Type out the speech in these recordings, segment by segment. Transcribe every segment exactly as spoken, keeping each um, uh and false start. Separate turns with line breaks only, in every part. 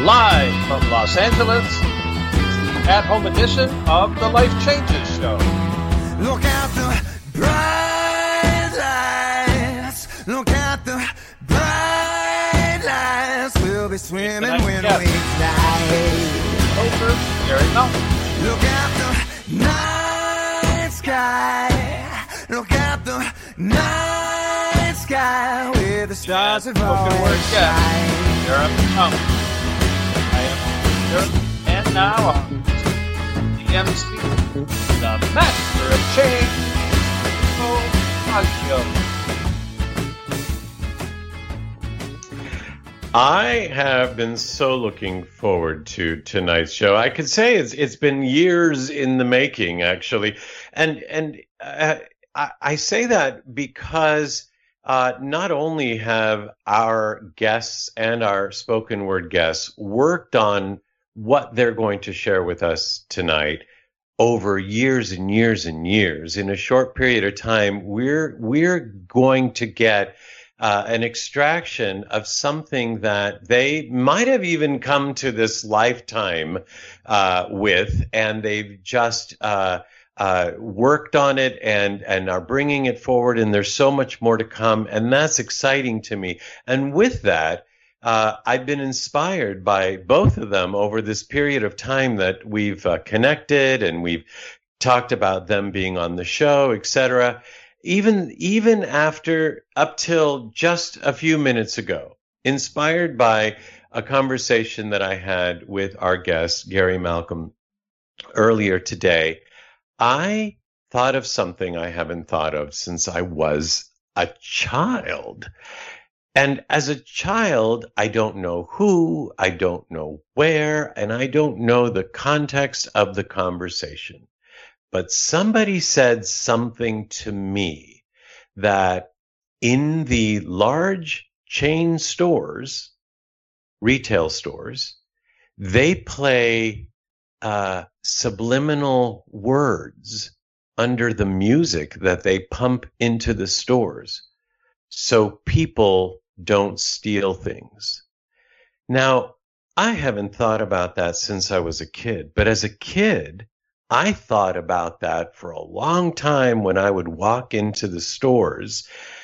Live from Los Angeles, at-home edition of the Life Changes Show.
Look at the bright lights. Look at the bright lights. We'll be swimming when we fly.
Over Gary Malcolm.
Look at the night sky. Look at the night sky with the stars of all shine.
I am here, and now on the M C, the Master of Change, Fazio.
I have been so looking forward to tonight's show. I could say it's it's been years in the making, actually, and and uh, I, I say that because uh, not only have our guests and our spoken word guests worked on what they're going to share with us tonight over years and years and years. In a short period of time, we're we're going to get uh, an extraction of something that they might have even come to this lifetime uh, with, and they've just uh, uh, worked on it and and are bringing it forward. And there's so much more to come, and that's exciting to me. And with that, Uh, I've been inspired by both of them over this period of time that we've uh, connected, and we've talked about them being on the show, et cetera. Even, even after, up till just a few minutes ago, inspired by a conversation that I had with our guest, Gary Malcolm, earlier today, I thought of something I haven't thought of since I was a child. And as a child, I don't know who, I don't know where, and I don't know the context of the conversation. But somebody said something to me that in the large chain stores, retail stores, they play uh, subliminal words under the music that they pump into the stores, so people don't steal things. Now, I haven't thought about that since I was a kid, but as a kid, I thought about that for a long time when I would walk into the stores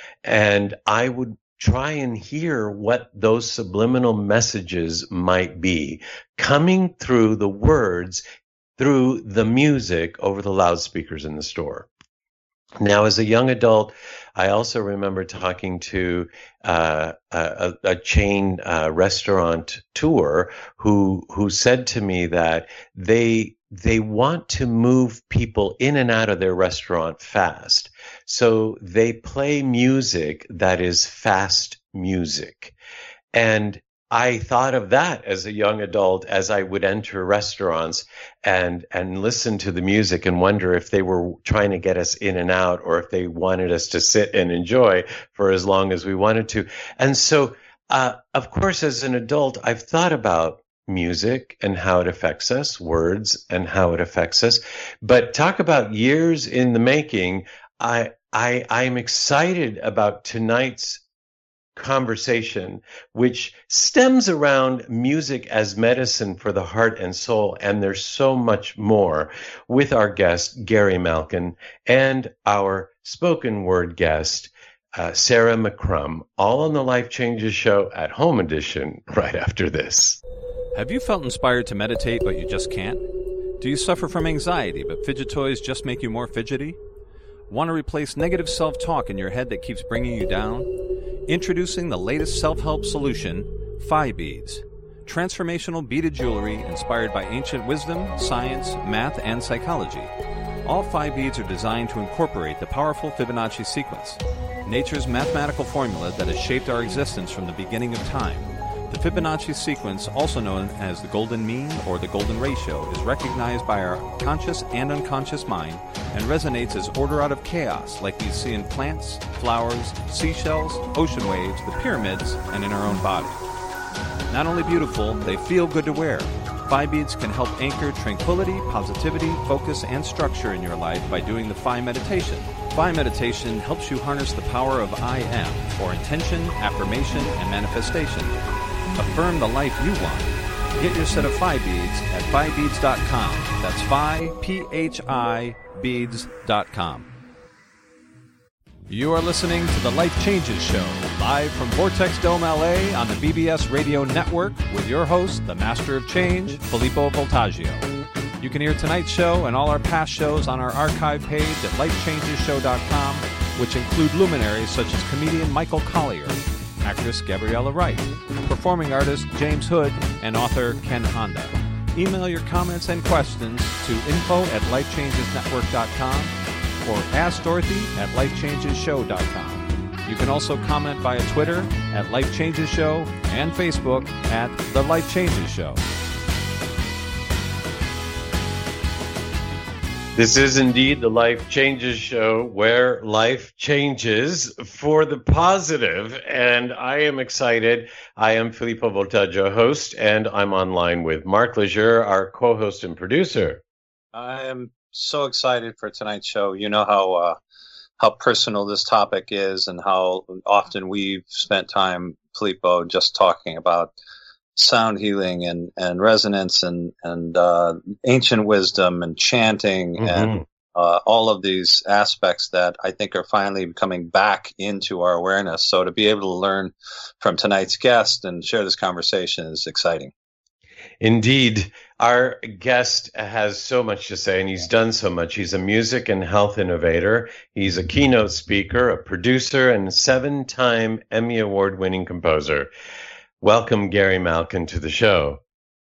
and I would try and hear what those subliminal messages might be coming through the words, through the music over the loudspeakers in the store. Now, as a young adult, I also remember talking to uh, a, a chain uh, restaurant tour who who said to me that they they want to move people in and out of their restaurant fast, so they play music that is fast music. And I thought of that as a young adult as I would enter restaurants and and listen to the music and wonder if they were trying to get us in and out or if they wanted us to sit and enjoy for as long as we wanted to. And so, uh, of course, as an adult, I've thought about music and how it affects us, words and how it affects us. But talk about years in the making. I I I'm excited about tonight's conversation, which stems around music as medicine for the heart and soul. And there's so much more with our guest, Gary Malcolm, and our spoken word guest, uh, Sarah McCrum, all on the Life Changes Show at Home Edition right after this.
Have you felt inspired to meditate, but you just can't? Do you suffer from anxiety, but fidget toys just make you more fidgety? Want to replace negative self-talk in your head that keeps bringing you down? Introducing the latest self-help solution, Phi Beads. Transformational beaded jewelry inspired by ancient wisdom, science, math, and psychology. All Phi Beads are designed to incorporate the powerful Fibonacci sequence, nature's mathematical formula that has shaped our existence from the beginning of time. The Fibonacci sequence, also known as the golden mean or the golden ratio, is recognized by our conscious and unconscious mind and resonates as order out of chaos like we see in plants, flowers, seashells, ocean waves, the pyramids, and in our own body. Not only beautiful, they feel good to wear. Phi Beads can help anchor tranquility, positivity, focus, and structure in your life by doing the Phi meditation. Phi meditation helps you harness the power of I Am for intention, affirmation, and manifestation. Affirm the life you want. Get your set of Phi beads at phi beads dot com. That's Phi, P H I, beads dot com. You are listening to the Life Changes Show, live from Vortex Dome, L A on the B B S Radio Network with your host, the Master of Change, Filippo Voltaggio. You can hear tonight's show and all our past shows on our archive page at life changes show dot com, which include luminaries such as comedian Michael Collier, actress Gabriella Wright, performing artist James Hood, and author Ken Honda. Email your comments and questions to info at life changes network dot com or ask Dorothy at life changes show dot com. You can also comment via Twitter at Life Changes Show and Facebook at The Life Changes Show.
This is indeed the Life Changes Show, where life changes for the positive, and I am excited. I am Filippo Voltaggio, host, and I'm online with Mark Lejeune, our co-host and producer.
I am so excited for tonight's show. You know how uh, how personal this topic is, and how often we've spent time, Filippo, just talking about sound healing and, and resonance and, and uh, ancient wisdom and chanting mm-hmm. and uh, all of these aspects that I think are finally coming back into our awareness. So to be able to learn from tonight's guest and share this conversation is exciting.
Indeed. Our guest has so much to say, and he's done so much. He's a music and health innovator. He's a keynote speaker, a producer, and seven-time Emmy Award-winning composer. Welcome, Gary Malkin, to the show.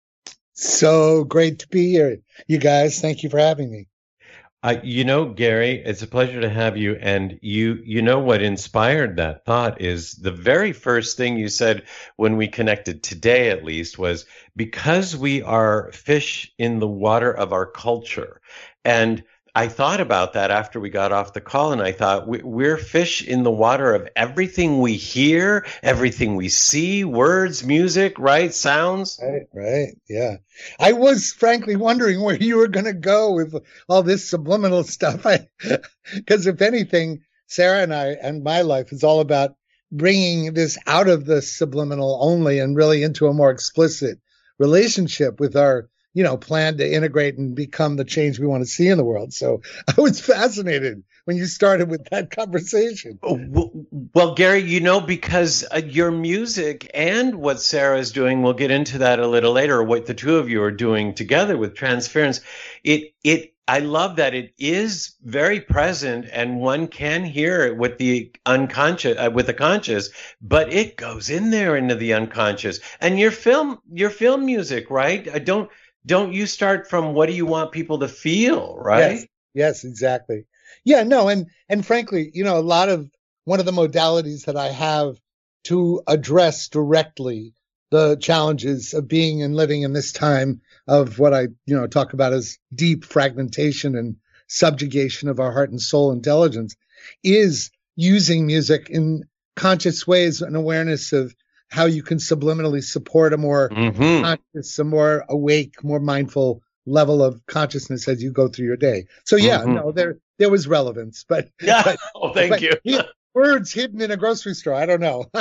So great to be here, you guys. Thank you for having me.
Uh, you know, Gary, it's a pleasure to have you. And you, you know what inspired that thought is the very first thing you said when we connected today, at least, was because we are fish in the water of our culture. And I thought about that after we got off the call, and I thought we're fish in the water of everything we hear, everything we see, words, music, right? Sounds.
Right, right. Yeah. I was frankly wondering where you were going to go with all this subliminal stuff. Because if anything, Sarah and I and my life is all about bringing this out of the subliminal only and really into a more explicit relationship with our you know, plan to integrate and become the change we want to see in the world. So I was fascinated when you started with that conversation.
Well, Gary, you know, because uh, your music and what Sarah is doing, we'll get into that a little later, what the two of you are doing together with Transference, it, it, I love that it is very present and one can hear it with the unconscious, uh, with the conscious, but it goes in there into the unconscious. And your film, your film music, right? I don't, Don't you start from what do you want people to feel, right?
Yes, yes, exactly. Yeah, no, and and frankly, you know, a lot of one of the modalities that I have to address directly the challenges of being and living in this time of what I, you know, talk about as deep fragmentation and subjugation of our heart and soul intelligence is using music in conscious ways and awareness of how you can subliminally support a more mm-hmm. conscious, a more awake, more mindful level of consciousness as you go through your day. So yeah, mm-hmm. no, there there was relevance, but
yeah.
But,
oh, thank
but
you.
He, words hidden in a grocery store. I don't know.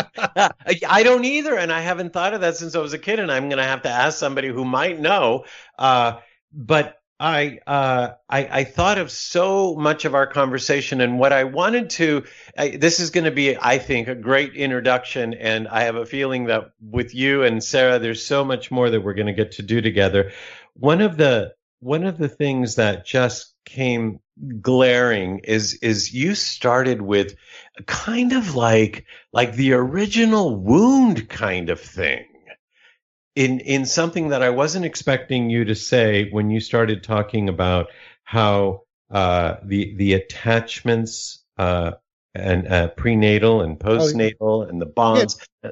I don't either, and I haven't thought of that since I was a kid. And I'm going to have to ask somebody who might know. Uh, but I, uh, I I thought of so much of our conversation, and what I wanted to. I, this is going to be, I think, a great introduction, and I have a feeling that with you and Sarah, there's so much more that we're going to get to do together. One of the one of the things that just came glaring is is you started with kind of like like the original wound kind of thing. In in something that I wasn't expecting you to say when you started talking about how uh, the the attachments uh, and uh, prenatal and postnatal oh, yeah. and the bonds.
Yeah.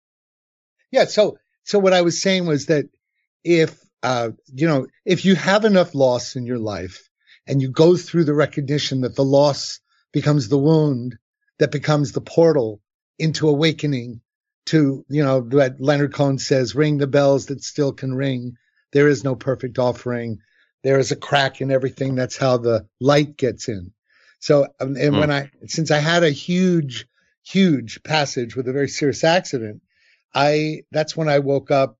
yeah. So so what I was saying was that if uh, you know if you have enough loss in your life and you go through the recognition that the loss becomes the wound that becomes the portal into awakening. To, you know, that Leonard Cohen says, ring the bells that still can ring. There is no perfect offering. There is a crack in everything. That's how the light gets in. So, um, and mm. when I, since I had a huge, huge passage with a very serious accident, I, that's when I woke up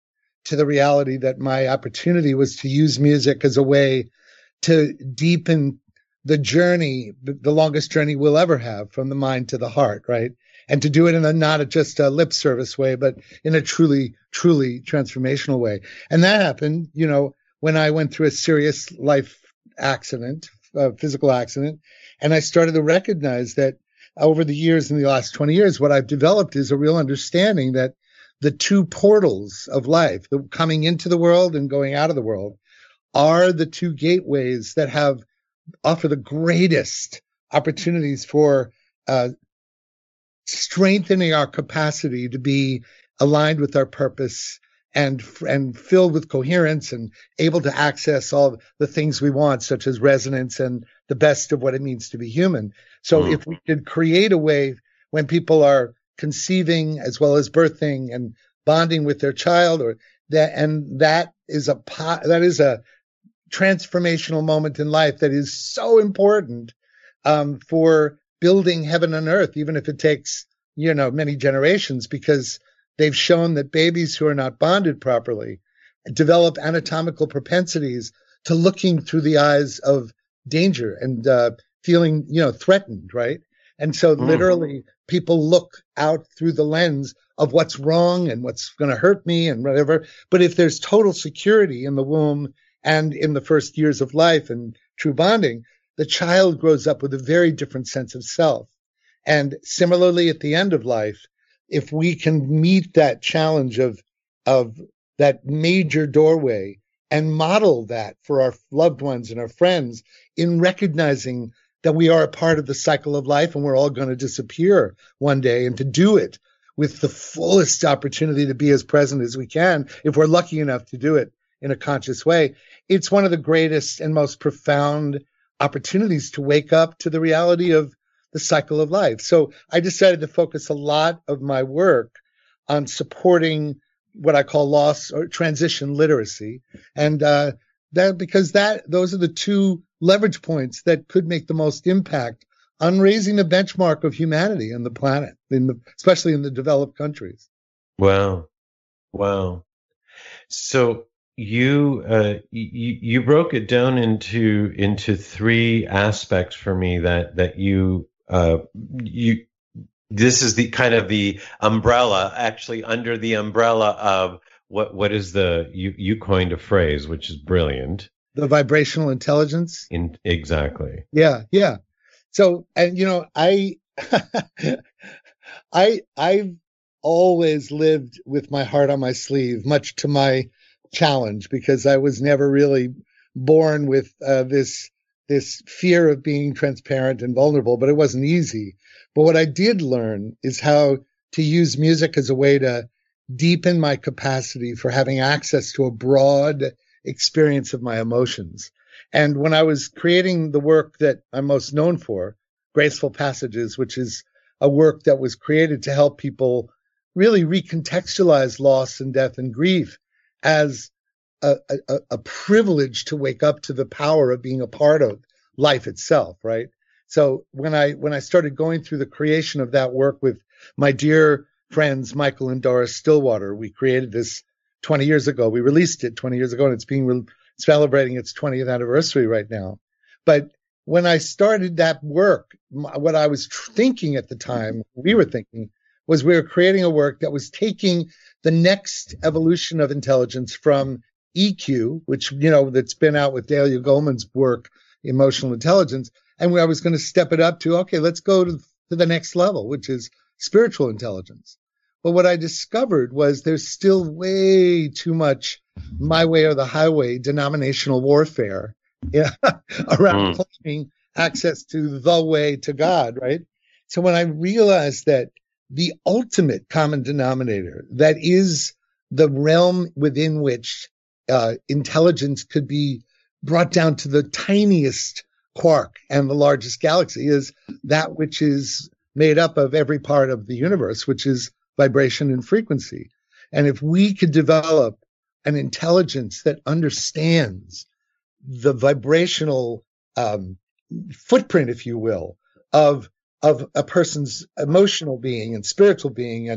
to the reality that my opportunity was to use music as a way to deepen the journey, the longest journey we'll ever have, from the mind to the heart, right? And to do it in a not just a lip service way, but in a truly, truly transformational way. And that happened, you know, when I went through a serious life accident, a physical accident, and I started to recognize that over the years, in the last twenty years, what I've developed is a real understanding that the two portals of life, the coming into the world and going out of the world, are the two gateways that have offer the greatest opportunities for uh, strengthening our capacity to be aligned with our purpose and and filled with coherence and able to access all the things we want, such as resonance and the best of what it means to be human. So mm. if we could create a way when people are conceiving as well as birthing and bonding with their child, or that, and that is a that is a transformational moment in life that is so important um, for building heaven and earth, even if it takes, you know, many generations, because they've shown that babies who are not bonded properly develop anatomical propensities to looking through the eyes of danger and uh, feeling, you know, threatened, right? And so mm. literally people look out through the lens of what's wrong and what's going to hurt me and whatever. But if there's total security in the womb and in the first years of life and true bonding, the child grows up with a very different sense of self. And similarly, at the end of life, if we can meet that challenge of, of that major doorway and model that for our loved ones and our friends, in recognizing that we are a part of the cycle of life and we're all going to disappear one day, and to do it with the fullest opportunity to be as present as we can, if we're lucky enough to do it in a conscious way, it's one of the greatest and most profound opportunities to wake up to the reality of the cycle of life. So I decided to focus a lot of my work on supporting what I call loss or transition literacy. And uh, that because that those are the two leverage points that could make the most impact on raising the benchmark of humanity on the planet, in the, especially in the developed countries.
Wow. Wow. So you, uh, you, you broke it down into, into three aspects for me that, that you, uh, you, this is the kind of the umbrella, actually under the umbrella of what, what is the, you, you coined a phrase, which is brilliant.
The vibrational intelligence.
In, exactly.
Yeah. Yeah. So, and you know, I, I, I've always lived with my heart on my sleeve, much to my challenge, because I was never really born with uh, this this fear of being transparent and vulnerable, but it wasn't easy. But what I did learn is how to use music as a way to deepen my capacity for having access to a broad experience of my emotions. And when I was creating the work that I'm most known for, Graceful Passages, which is a work that was created to help people really recontextualize loss and death and grief as a, a, a privilege to wake up to the power of being a part of life itself, right? So when I when I started going through the creation of that work with my dear friends Michael and Doris Stillwater, we created this twenty years ago. We released it twenty years ago, and it's being re- celebrating its twentieth anniversary right now. But when I started that work, what I was tr- thinking at the time, we were thinking, was we were creating a work that was taking the next evolution of intelligence from E Q, which, you know, that's been out with Dahlia Goldman's work, emotional intelligence, and where I was going to step it up to, okay, let's go to, to the next level, which is spiritual intelligence. But what I discovered was there's still way too much my way or the highway denominational warfare yeah, around mm. claiming access to the way to God, right? So when I realized that the ultimate common denominator, that is the realm within which uh, intelligence could be brought down to the tiniest quark and the largest galaxy, is that which is made up of every part of the universe, which is vibration and frequency. And if we could develop an intelligence that understands the vibrational um, footprint, if you will, of of a person's emotional being and spiritual being and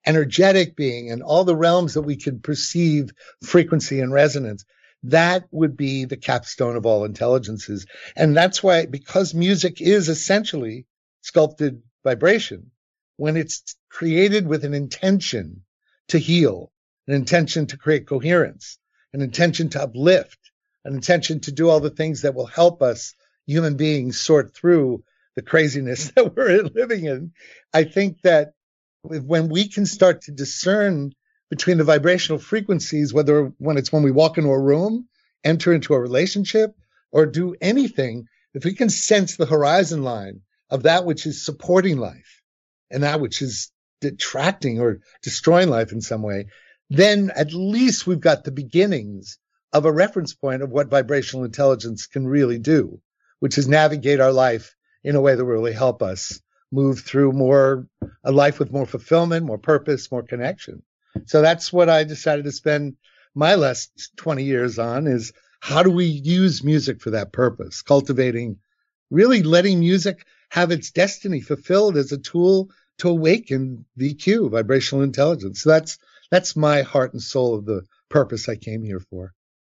energetic being and all the realms that we can perceive frequency and resonance. That would be the capstone of all intelligences. And that's why, because music is essentially sculpted vibration, when it's created with an intention to heal, an intention to create coherence, an intention to uplift, an intention to do all the things that will help us human beings sort through the craziness that we're living in, I think that when we can start to discern between the vibrational frequencies, whether when it's when we walk into a room, enter into a relationship, or do anything, if we can sense the horizon line of that which is supporting life and that which is detracting or destroying life in some way, then at least we've got the beginnings of a reference point of what vibrational intelligence can really do, which is navigate our life in a way that will really help us move through more a life with more fulfillment, more purpose, more connection. So that's what I decided to spend my last twenty years on, is how do we use music for that purpose? Cultivating, really letting music have its destiny fulfilled as a tool to awaken V Q, vibrational intelligence. So that's that's my heart and soul of the purpose I came here for.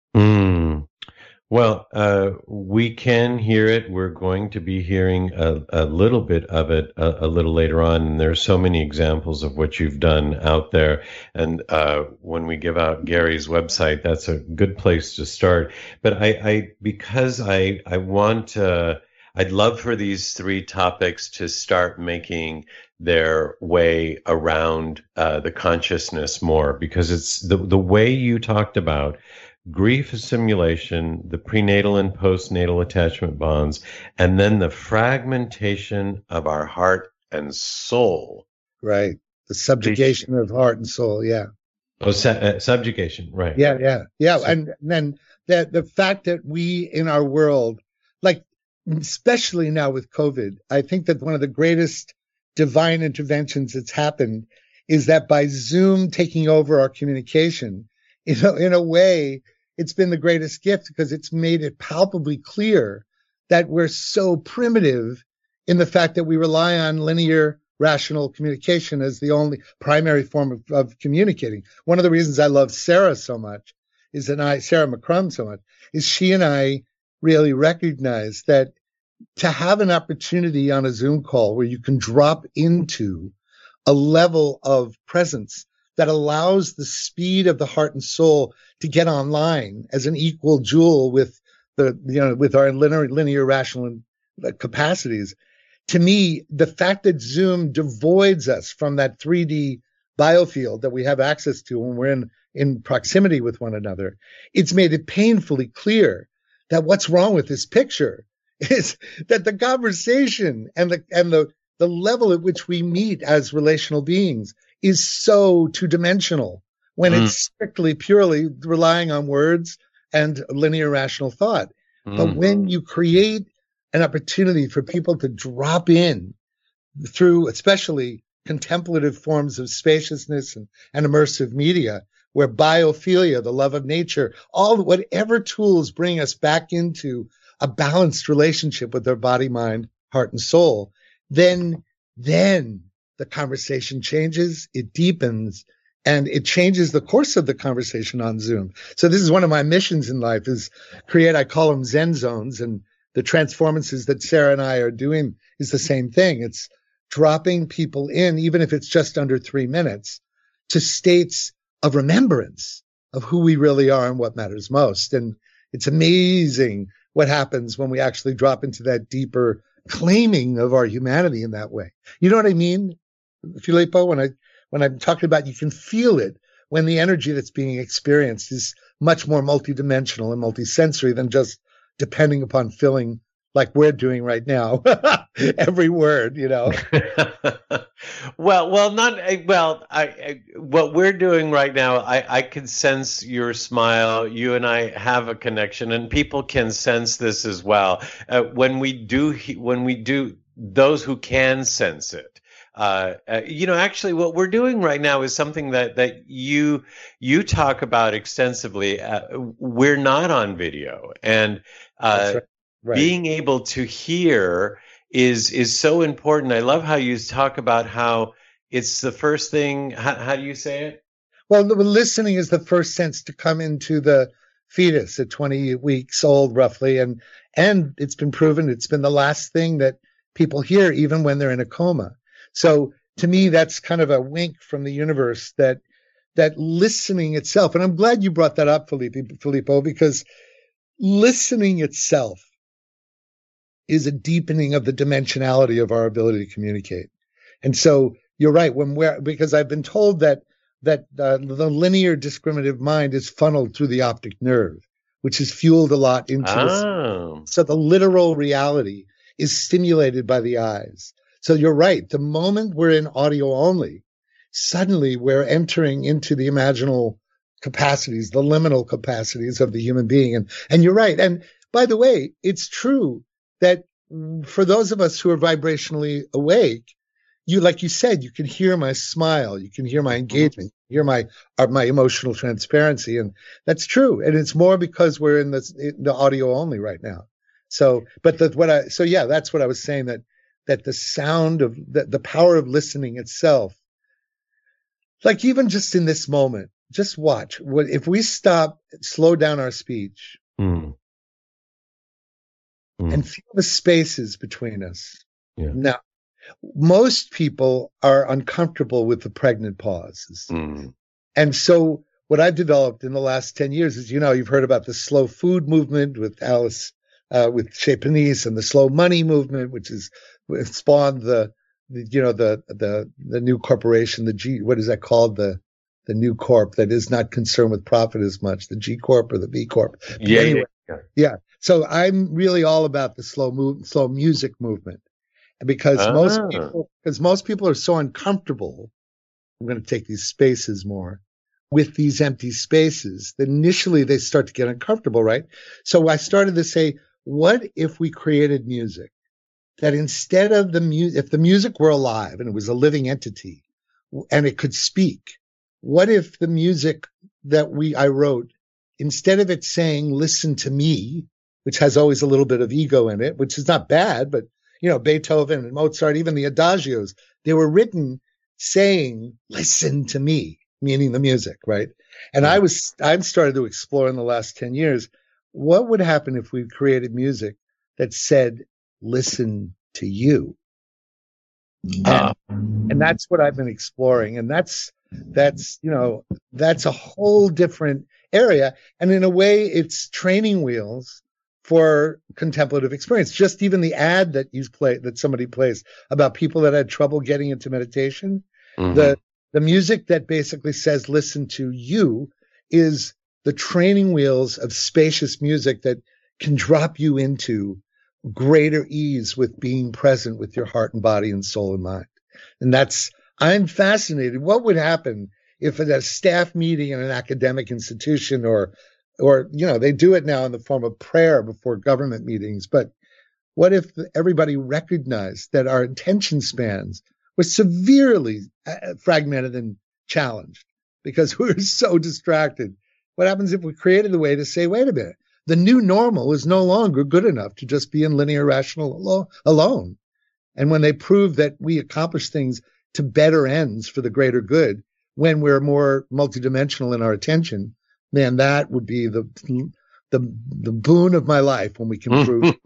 Mm. Well, uh, we can hear it. We're going to be hearing a, a little bit of it a, a little later on. And there are so many examples of what you've done out there. And uh, when we give out Gary's website, that's a good place to start. But I, I because I, I want, uh, I'd love for these three topics to start making their way around uh, the consciousness more, because it's the the way you talked about grief assimilation, the prenatal and postnatal attachment bonds, and then the fragmentation of our heart and soul.
Right. The subjugation of heart and soul. Yeah.
Oh, su- uh, subjugation. Right.
Yeah. Yeah. Yeah.
So-
and then the, the fact that we in our world, like, especially now with COVID, I think that one of the greatest divine interventions that's happened is that by Zoom taking over our communication, you know, in a way, it's been the greatest gift, because it's made it palpably clear that we're so primitive in the fact that we rely on linear, rational communication as the only primary form of, of communicating. One of the reasons I love Sarah so much is that I, Sarah McCrum so much, is she and I really recognize that to have an opportunity on a Zoom call where you can drop into a level of presence that allows the speed of the heart and soul to get online as an equal jewel with the, you know, with our linear, linear rational capacities. To me, the fact that Zoom devoids us from that three D biofield that we have access to when we're in, in proximity with one another, it's made it painfully clear that what's wrong with this picture is that the conversation and the, and the, the level at which we meet as relational beings is so two-dimensional when mm. it's strictly, purely relying on words and linear rational thought. Mm. But when you create an opportunity for people to drop in through especially contemplative forms of spaciousness and, and immersive media, where biophilia, the love of nature, all whatever tools bring us back into a balanced relationship with our body, mind, heart, and soul, then, then the conversation changes, it deepens, and it changes the course of the conversation on Zoom. So this is one of my missions in life, is create, I call them Zen zones, and the transformances that Sarah and I are doing is the same thing. It's dropping people in, even if it's just under three minutes, to states of remembrance of who we really are and what matters most. And it's amazing what happens when we actually drop into that deeper claiming of our humanity in that way. You know what I mean, Filippo? When I when I'm talking about, you can feel it when the energy that's being experienced is much more multidimensional and multisensory than just depending upon filling like we're doing right now. Every word, you know.
well, well, not well. I, I what we're doing right now, I, I can sense your smile. You and I have a connection, and people can sense this as well. Uh, when we do, when we do, those who can sense it. Uh, uh, you know, actually, what we're doing right now is something that that you you talk about extensively. Uh, we're not on video, and uh, right. Right. being able to hear is is so important. I love how you talk about how it's the first thing. How, how do you say it?
Well, the listening is the first sense to come into the fetus at twenty weeks old, roughly, and and it's been proven it's been the last thing that people hear, even when they're in a coma. So to me, that's kind of a wink from the universe that that listening itself, and I'm glad you brought that up, Felipe, Filippo, because listening itself is a deepening of the dimensionality of our ability to communicate. And so you're right, when we're, because I've been told that that uh, the linear discriminative mind is funneled through the optic nerve, which is fueled a lot into
oh.
this. So the literal reality is stimulated by the eyes. So you're right. The moment we're in audio only, suddenly we're entering into the imaginal capacities, the liminal capacities of the human being. And, and you're right. And by the way, it's true that for those of us who are vibrationally awake, you, like you said, you can hear my smile, you can hear my engagement, you hear my uh, my emotional transparency, and that's true. And it's more because we're in the in the audio only right now. So, but the, what I so yeah, that's what I was saying, that that the sound of the, the power of listening itself, like even just in this moment, just watch. What if we stop, slow down our speech,
mm. Mm.
and feel the spaces between us?
Yeah.
Now, most people are uncomfortable with the pregnant pauses.
Mm.
And so what I've developed in the last ten years is, you know, you've heard about the slow food movement with Alice, uh, with Chez Panisse, and the slow money movement, which is spawned the, the, you know, the, the, the new corporation, the G, what is that called? The, the new corp that is not concerned with profit as much, the G Corp or the B Corp.
Yeah,
anyway,
yeah.
Yeah. So I'm really all about the slow move, slow music movement. Because
ah.
most people, because most people are so uncomfortable, I'm going to take these spaces more, with these empty spaces, that initially they start to get uncomfortable, right? So I started to say, what if we created music that instead of the music, if the music were alive and it was a living entity and it could speak, what if the music that we, I wrote, instead of it saying, listen to me, which has always a little bit of ego in it, which is not bad, but you know, Beethoven and Mozart, even the adagios, they were written saying, listen to me, meaning the music, right? And I was, I've started to explore in the last ten years, what would happen if we created music that said, listen to you?
Uh.
And, and that's what I've been exploring. And that's, that's, you know, that's a whole different area. And in a way, it's training wheels for contemplative experience. Just even the ad that you play, that somebody plays about people that had trouble getting into meditation, mm-hmm. the the music that basically says listen to you is the training wheels of spacious music that can drop you into greater ease with being present with your heart and body and soul and mind. And that's, I'm fascinated. What would happen if at a staff meeting in an academic institution, or Or, you know, they do it now in the form of prayer before government meetings. But what if everybody recognized that our attention spans were severely fragmented and challenged because we're so distracted? What happens if we created a way to say, wait a minute, the new normal is no longer good enough to just be in linear rational alo- alone. And when they prove that we accomplish things to better ends for the greater good, when we're more multidimensional in our attention, man, that would be the the the boon of my life when we can prove.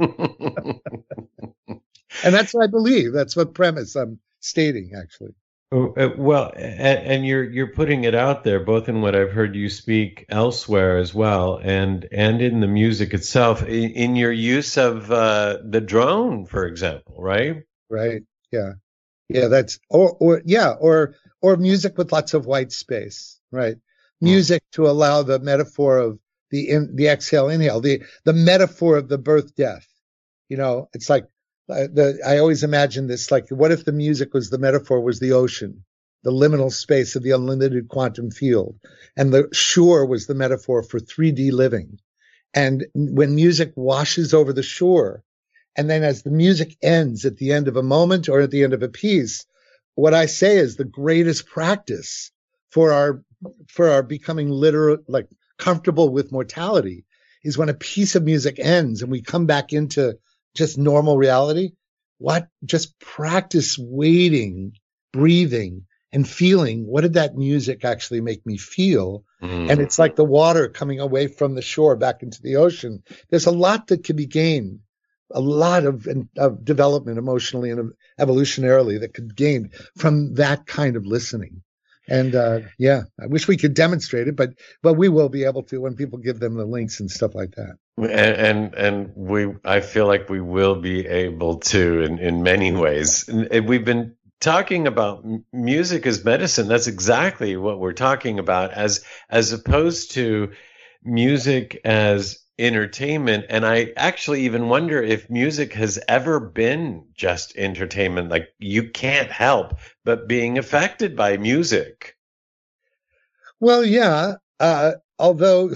And that's what I believe. That's what premise I'm stating, actually.
Oh, uh, well, and, and you're you're putting it out there, both in what I've heard you speak elsewhere as well, and and in the music itself, in, in your use of uh, the drone, for example, right?
Right. Yeah. Yeah. That's or or yeah or or music with lots of white space. Right. Music to allow the metaphor of the in, the exhale, inhale, the the metaphor of the birth, death. You know, it's like uh, the I always imagine this, like, what if the music was the metaphor was the ocean, the liminal space of the unlimited quantum field, and the shore was the metaphor for three D living. And when music washes over the shore, and then as the music ends at the end of a moment or at the end of a piece, what I say is the greatest practice for our for our becoming literal, like comfortable with mortality, is when a piece of music ends and we come back into just normal reality. What? Just practice waiting, breathing, and feeling, what did that music actually make me feel?
Mm.
And it's like the water coming away from the shore back into the ocean. There's a lot that can be gained, a lot of, of development emotionally and evolutionarily that could be gained from that kind of listening. And uh, yeah, I wish we could demonstrate it, but but we will be able to when people give them the links and stuff like that.
And, and and we, I feel like we will be able to in, in many ways. And we've been talking about music as medicine. That's exactly what we're talking about, as as opposed to music as entertainment. And I actually even wonder if music has ever been just entertainment. Like, you can't help but being affected by music.
Well, yeah. Uh, although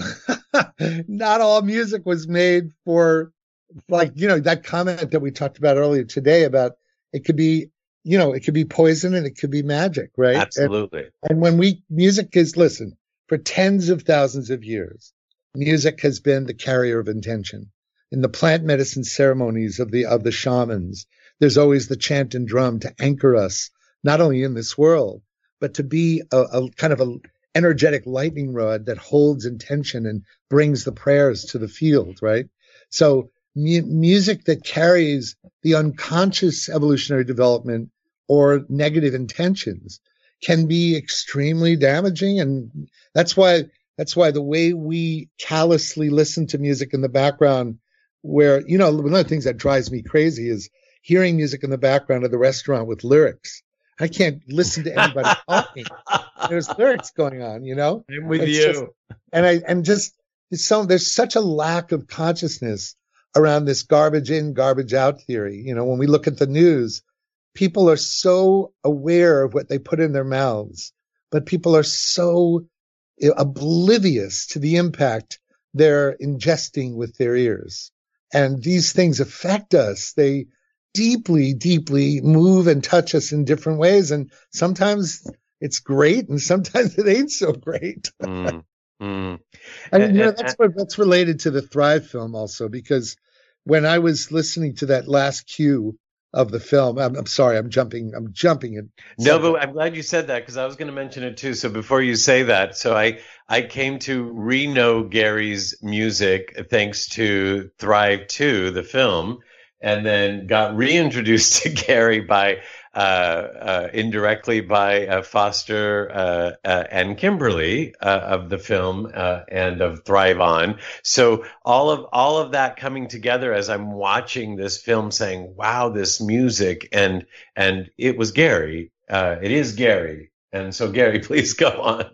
not all music was made for, like, you know, that comment that we talked about earlier today about it could be, you know, it could be poison and it could be magic, right?
Absolutely.
And, and when we, music is, listen, for tens of thousands of years, music has been the carrier of intention. In the plant medicine ceremonies of the of the shamans, there's always the chant and drum to anchor us, not only in this world, but to be a, a kind of a energetic lightning rod that holds intention and brings the prayers to the field, right? So mu- music that carries the unconscious evolutionary development or negative intentions can be extremely damaging. And that's why That's why the way we callously listen to music in the background, where, you know, one of the things that drives me crazy is hearing music in the background of the restaurant with lyrics. I can't listen to anybody talking. There's lyrics going on, you know?
I'm with
it's
you.
Just, and I, and just, it's so, there's such a lack of consciousness around this garbage in, garbage out theory. You know, when we look at the news, people are so aware of what they put in their mouths, but people are so oblivious to the impact they're ingesting with their ears. And these things affect us. They deeply, deeply move and touch us in different ways. And sometimes it's great and sometimes it ain't so great.
Mm, mm.
I mean, you know, that's what, that's related to the Thrive film also, because when I was listening to that last cue of the film, I'm, I'm sorry, I'm jumping, I'm jumping in.
No, but I'm glad you said that, because I was going to mention it too. So before you say that, so I, I came to re-know Gary's music thanks to Thrive two, the film, and then got reintroduced to Gary by uh, uh, indirectly by uh, Foster uh, uh, and Kimberly uh, of the film uh, and of Thrive On. So all of all of that coming together as I'm watching this film, saying, "Wow, this music!" and and it was Gary. Uh, it is Gary. And so, Gary, please go on.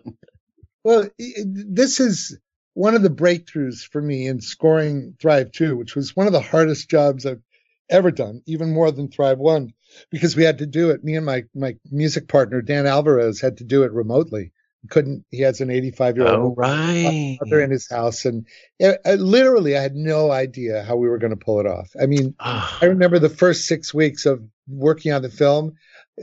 Well, this is one of the breakthroughs for me in scoring Thrive two, which was one of the hardest jobs I've ever done, even more than Thrive one, because we had to do it. Me and my, my music partner, Dan Alvarez, had to do it remotely. Couldn't, he has an eighty-five-year-old
oh, right.
mother in his house. And it, it, literally, I had no idea how we were going to pull it off. I mean, I remember the first six weeks of working on the film.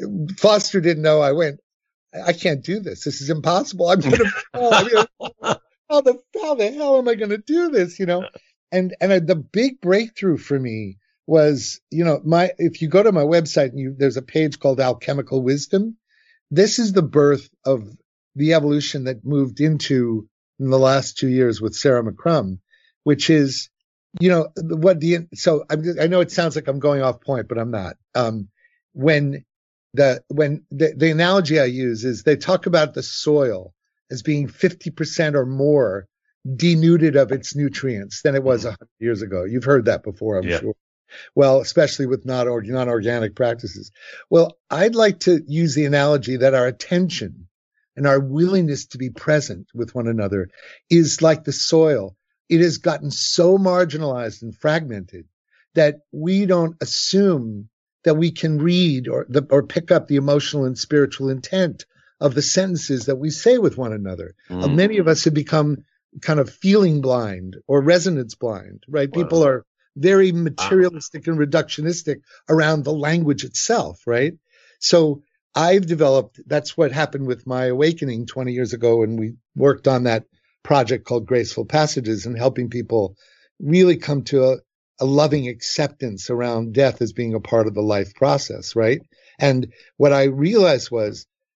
Foster didn't know. I went, I can't do this. This is impossible. I'm going to fall. I mean, how the how the hell am I going to do this? You know, and and I, the big breakthrough for me was, you know, my if you go to my website and you there's a page called Alchemical Wisdom. This is the birth of the evolution that moved into in the last two years with Sarah McCrum, which is, you know, what the so I'm, I know it sounds like I'm going off point, but I'm not. Um, when The when the, the analogy I use is they talk about the soil as being fifty percent or more denuded of its nutrients than it was a hundred years ago. You've heard that before, I'm
yeah.
sure. Well, especially with not or, non-organic practices. Well, I'd like to use the analogy that our attention and our willingness to be present with one another is like the soil. It has gotten so marginalized and fragmented that we don't assume that we can read or the, or pick up the emotional and spiritual intent of the sentences that we say with one another. Mm. Uh, many of us have become kind of feeling blind or resonance blind, right? Wow. People are very materialistic wow. and reductionistic around the language itself, right? So I've developed, that's what happened with my awakening twenty years ago when we worked on that project called Graceful Passages and helping people really come to a, a loving acceptance around death as being a part of the life process, right? And what I realized was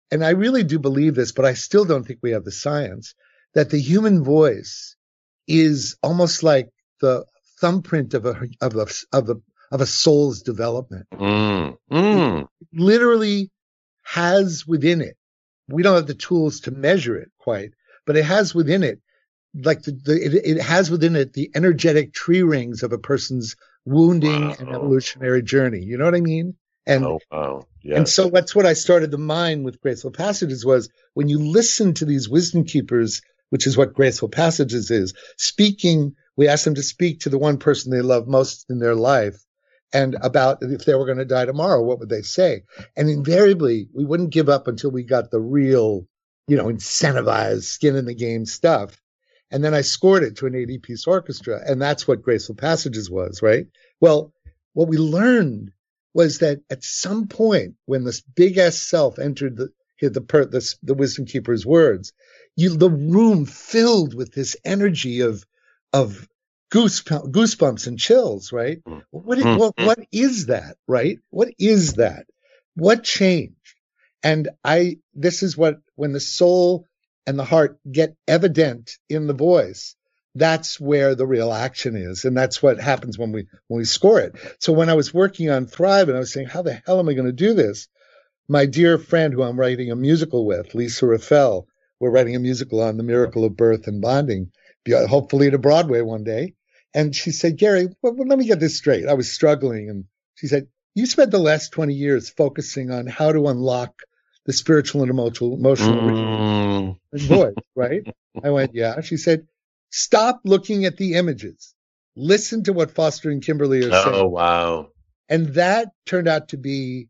and I really do believe this, but I still don't think we have the science, that the human voice is almost like the thumbprint of a of a of a of a soul's development.
Mm. Mm.
It literally has within it. We don't have the tools to measure it quite, but it has within it, like the, the it, it has within it the energetic tree rings of a person's wounding wow. and evolutionary journey. You know what I mean? And
oh, wow. Yes.
And so that's what I started the mind with Graceful Passages was when you listen to these wisdom keepers, which is what Graceful Passages is, speaking, we ask them to speak to the one person they love most in their life and about if they were going to die tomorrow, what would they say? And invariably, we wouldn't give up until we got the real, you know, incentivized skin in the game stuff. And then I scored it to an eighty-piece orchestra, and that's what Graceful Passages was, right? Well, what we learned was that at some point when this big S self entered the the the, the wisdom keeper's words, you the room filled with this energy of of goose goosebumps and chills, right? What,
Mm-hmm.
what what is that, right? What is that? What changed? And I this is what when the soul and the heart get evident in the voice, that's where the real action is. And that's what happens when we when we score it. So when I was working on Thrive and I was saying, how the hell am I going to do this? My dear friend who I'm writing a musical with, Lisa Raffel, we're writing a musical on the miracle of birth and bonding, hopefully to Broadway one day. And she said, Gary, well, let me get this straight. I was struggling. And she said, you spent the last twenty years focusing on how to unlock the spiritual and emotional, emotional
Mm.
voice, right? I went, yeah. She said, stop looking at the images. Listen to what Foster and Kimberly are saying.
Oh, wow.
And that turned out to be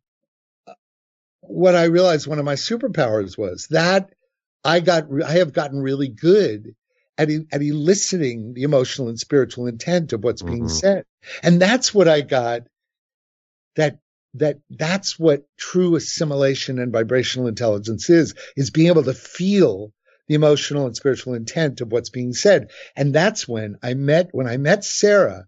what I realized one of my superpowers was. That I got, I have gotten really good at, at eliciting the emotional and spiritual intent of what's being
Mhm.
said. And that's what I got, that, that, that's what true assimilation and vibrational intelligence is, is being able to feel the emotional and spiritual intent of what's being said. And that's when I met, when I met Sarah,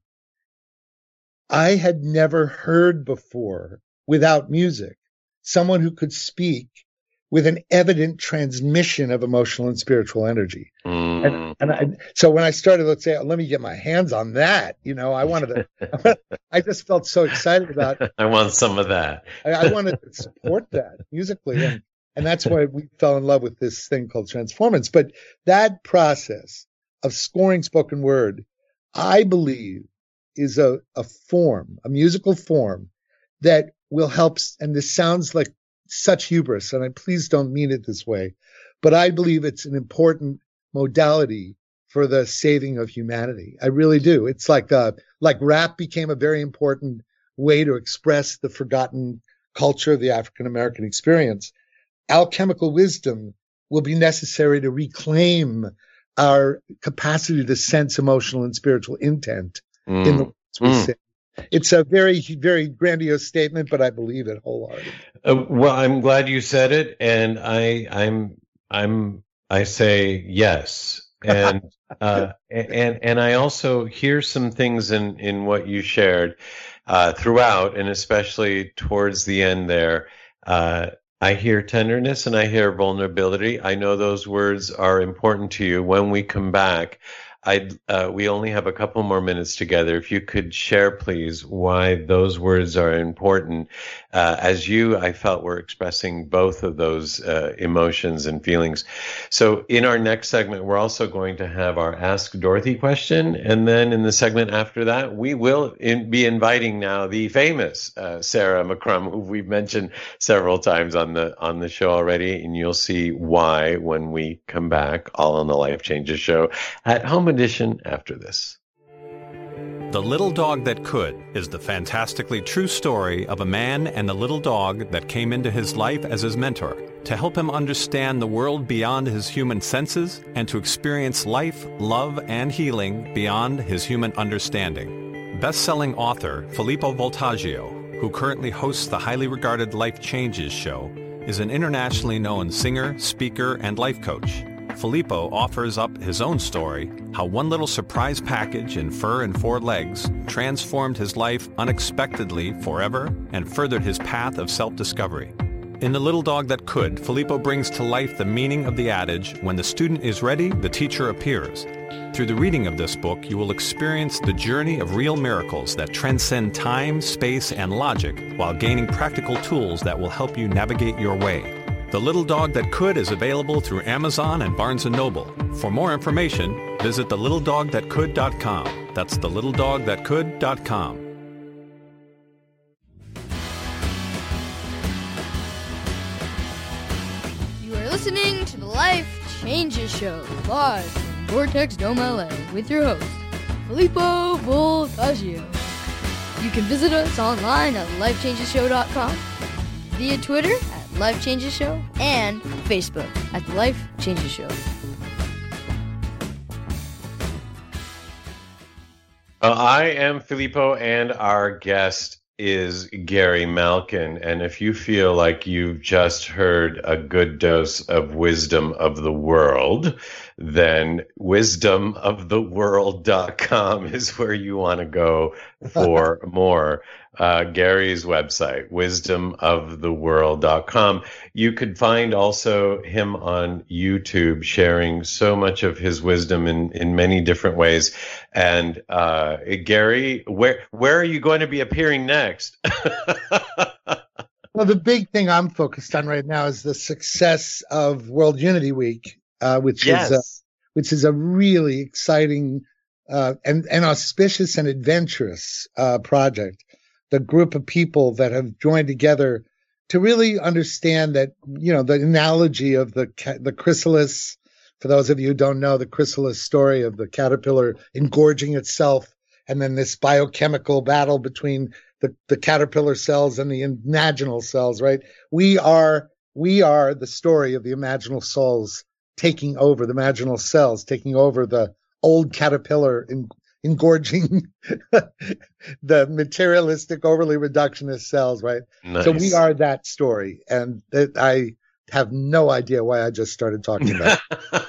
I had never heard before without music, someone who could speak with an evident transmission of emotional and spiritual energy.
Mm.
And, and I, so when I started, let's say, oh, let me get my hands on that, you know, I wanted to, I just felt so excited about
I want some of that.
I, I wanted to support that musically. And, and that's why we fell in love with this thing called Transformance. But that process of scoring spoken word, I believe, is a, a form, a musical form that will help. And this sounds like such hubris, and I please don't mean it this way, but I believe it's an important modality for the saving of humanity. I really do. It's like uh, like rap became a very important way to express the forgotten culture of the African American experience. Alchemical wisdom will be necessary to reclaim our capacity to sense emotional and spiritual intent
Mm.
in the words we
Mm.
sing. It's a very, very grandiose statement, but I believe it wholeheartedly.
Uh, well, I'm glad you said it, and I, I'm, I'm, I say yes, and uh, and and I also hear some things in in what you shared uh, throughout, and especially towards the end there. Uh, I hear tenderness and I hear vulnerability. I know those words are important to you. When we come back, I uh, we only have a couple more minutes together. If you could share, please, why those words are important. Uh, as you, I felt, were expressing both of those uh, emotions and feelings. So in our next segment, we're also going to have our Ask Dorothy question. And then in the segment after that, we will in, be inviting now the famous uh, Sarah McCrum, who we've mentioned several times on the on the show already. And you'll see why when we come back, all on the Life Changes Show at Home Edition after this.
The Little Dog That Could is the fantastically true story of a man and the little dog that came into his life as his mentor to help him understand the world beyond his human senses and to experience life, love, and healing beyond his human understanding. Best-selling author Filippo Voltaggio, who currently hosts the highly regarded Life Changes show, is an internationally known singer, speaker, and life coach. Filippo offers up his own story, how one little surprise package in fur and four legs transformed his life unexpectedly forever and furthered his path of self-discovery. In The Little Dog That Could, Filippo brings to life the meaning of the adage, when the student is ready, the teacher appears. Through the reading of this book, you will experience the journey of real miracles that transcend time, space, and logic, while gaining practical tools that will help you navigate your way. The Little Dog That Could is available through Amazon and Barnes and Noble. For more information, visit the little dog that could dot com. That's the little dog that could dot com.
You are listening to the Life Changes Show, live from Vortex Dome, L A, with your host, Filippo Voltaggio. You can visit us online at life changes show dot com, via Twitter at Life Changes Show, and Facebook at the Life Changes Show.
Uh, I am Filippo, and our guest is Gary Malkin. And if you feel like you've just heard a good dose of wisdom of the world, then wisdom of the world dot com is where you want to go for more. Uh, Gary's website, wisdom of the world dot com. You could find also him on YouTube sharing so much of his wisdom in, in many different ways. And uh, Gary, where where are you going to be appearing next?
Well, the big thing I'm focused on right now is the success of World Unity Week, uh, which
yes.
is a, which is a really exciting uh, and, and auspicious and adventurous uh, project. The group of people that have joined together to really understand that, you know, the analogy of the the chrysalis. For those of you who don't know the chrysalis story of the caterpillar engorging itself, and then this biochemical battle between the, the caterpillar cells and the imaginal cells, right? We are we are the story of the imaginal cells taking over, the imaginal cells taking over the old caterpillar and engorging the materialistic, overly reductionist cells, right?
Nice.
So we are that story. And that I have no idea why I just started talking about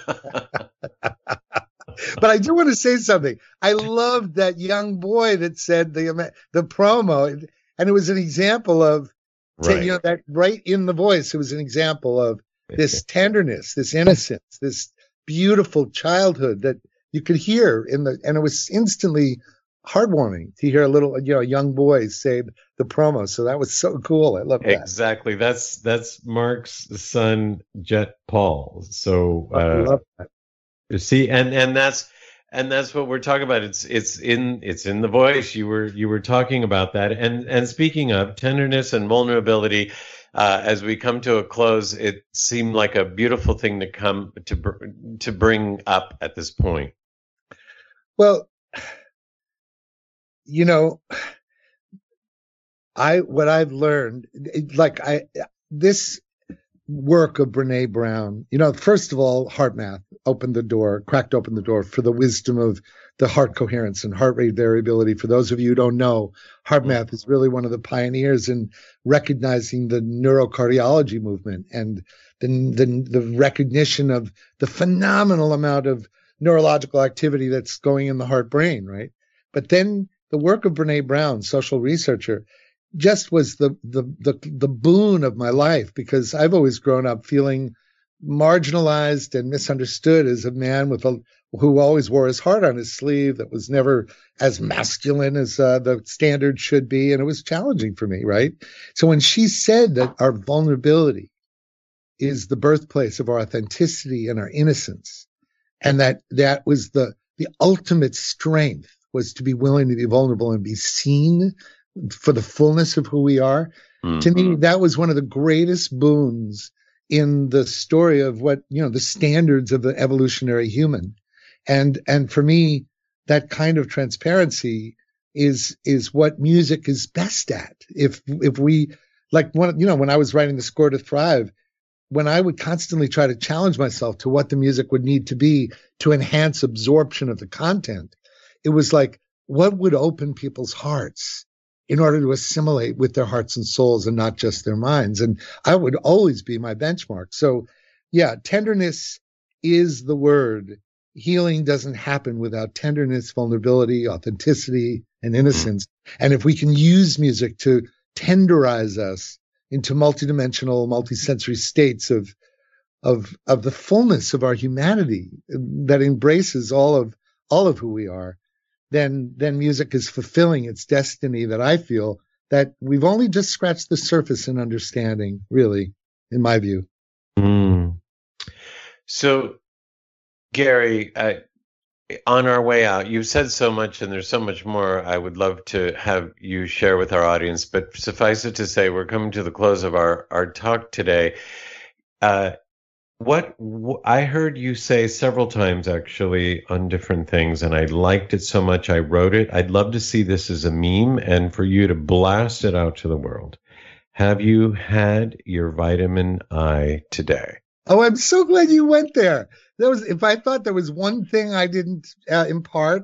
it. But I do want to say something. I loved that young boy that said the the promo, and it was an example of, right. you know, that right in the voice. It was an example of this tenderness, this innocence, this beautiful childhood that you could hear in the, and it was instantly heartwarming to hear a little, you know, young boy say the promo. So that was so cool. I love that.
Exactly. That's that's Mark's son, Jet Paul. So uh,
I love that.
You see, and and that's and that's what we're talking about. It's it's in it's in the voice. You were you were talking about that. And and speaking of tenderness and vulnerability, uh, as we come to a close, it seemed like a beautiful thing to come to br- to bring up at this point.
Well, you know, I what I've learned, like I this work of Brene Brown, you know, first of all, HeartMath opened the door, cracked open the door for the wisdom of the heart coherence and heart rate variability. For those of you who don't know, HeartMath is really one of the pioneers in recognizing the neurocardiology movement and the, the, the recognition of the phenomenal amount of neurological activity that's going in the heart brain, right? But then the work of Brene Brown, social researcher, just was the, the the the boon of my life, because I've always grown up feeling marginalized and misunderstood as a man with a who always wore his heart on his sleeve, that was never as masculine as uh, the standard should be, and it was challenging for me, right? So when she said that our vulnerability is the birthplace of our authenticity and our innocence, and that that was the the ultimate strength, was to be willing to be vulnerable and be seen for the fullness of who we are. Mm-hmm. To me, that was one of the greatest boons in the story of what, you know, the standards of the evolutionary human. And, and for me, that kind of transparency is, is what music is best at. If, if we, like, one, you know, when I was writing the score to Thrive, when I would constantly try to challenge myself to what the music would need to be to enhance absorption of the content, it was like, what would open people's hearts in order to assimilate with their hearts and souls and not just their minds? And I would always be my benchmark. So yeah, tenderness is the word. Healing doesn't happen without tenderness, vulnerability, authenticity, and innocence. And if we can use music to tenderize us into multidimensional, multisensory states of of of the fullness of our humanity that embraces all of all of who we are, then then music is fulfilling its destiny that I feel that we've only just scratched the surface in understanding, really, in my view.
Mm. So, Gary, uh, on our way out, you've said so much, and there's so much more I would love to have you share with our audience, but suffice it to say, we're coming to the close of our, our talk today. Uh, what wh- I heard you say several times, actually, on different things, and I liked it so much I wrote it. I'd love to see this as a meme and for you to blast it out to the world. Have you had your vitamin I today?
Oh, I'm so glad you went there. There was, if I thought there was one thing I didn't uh, impart,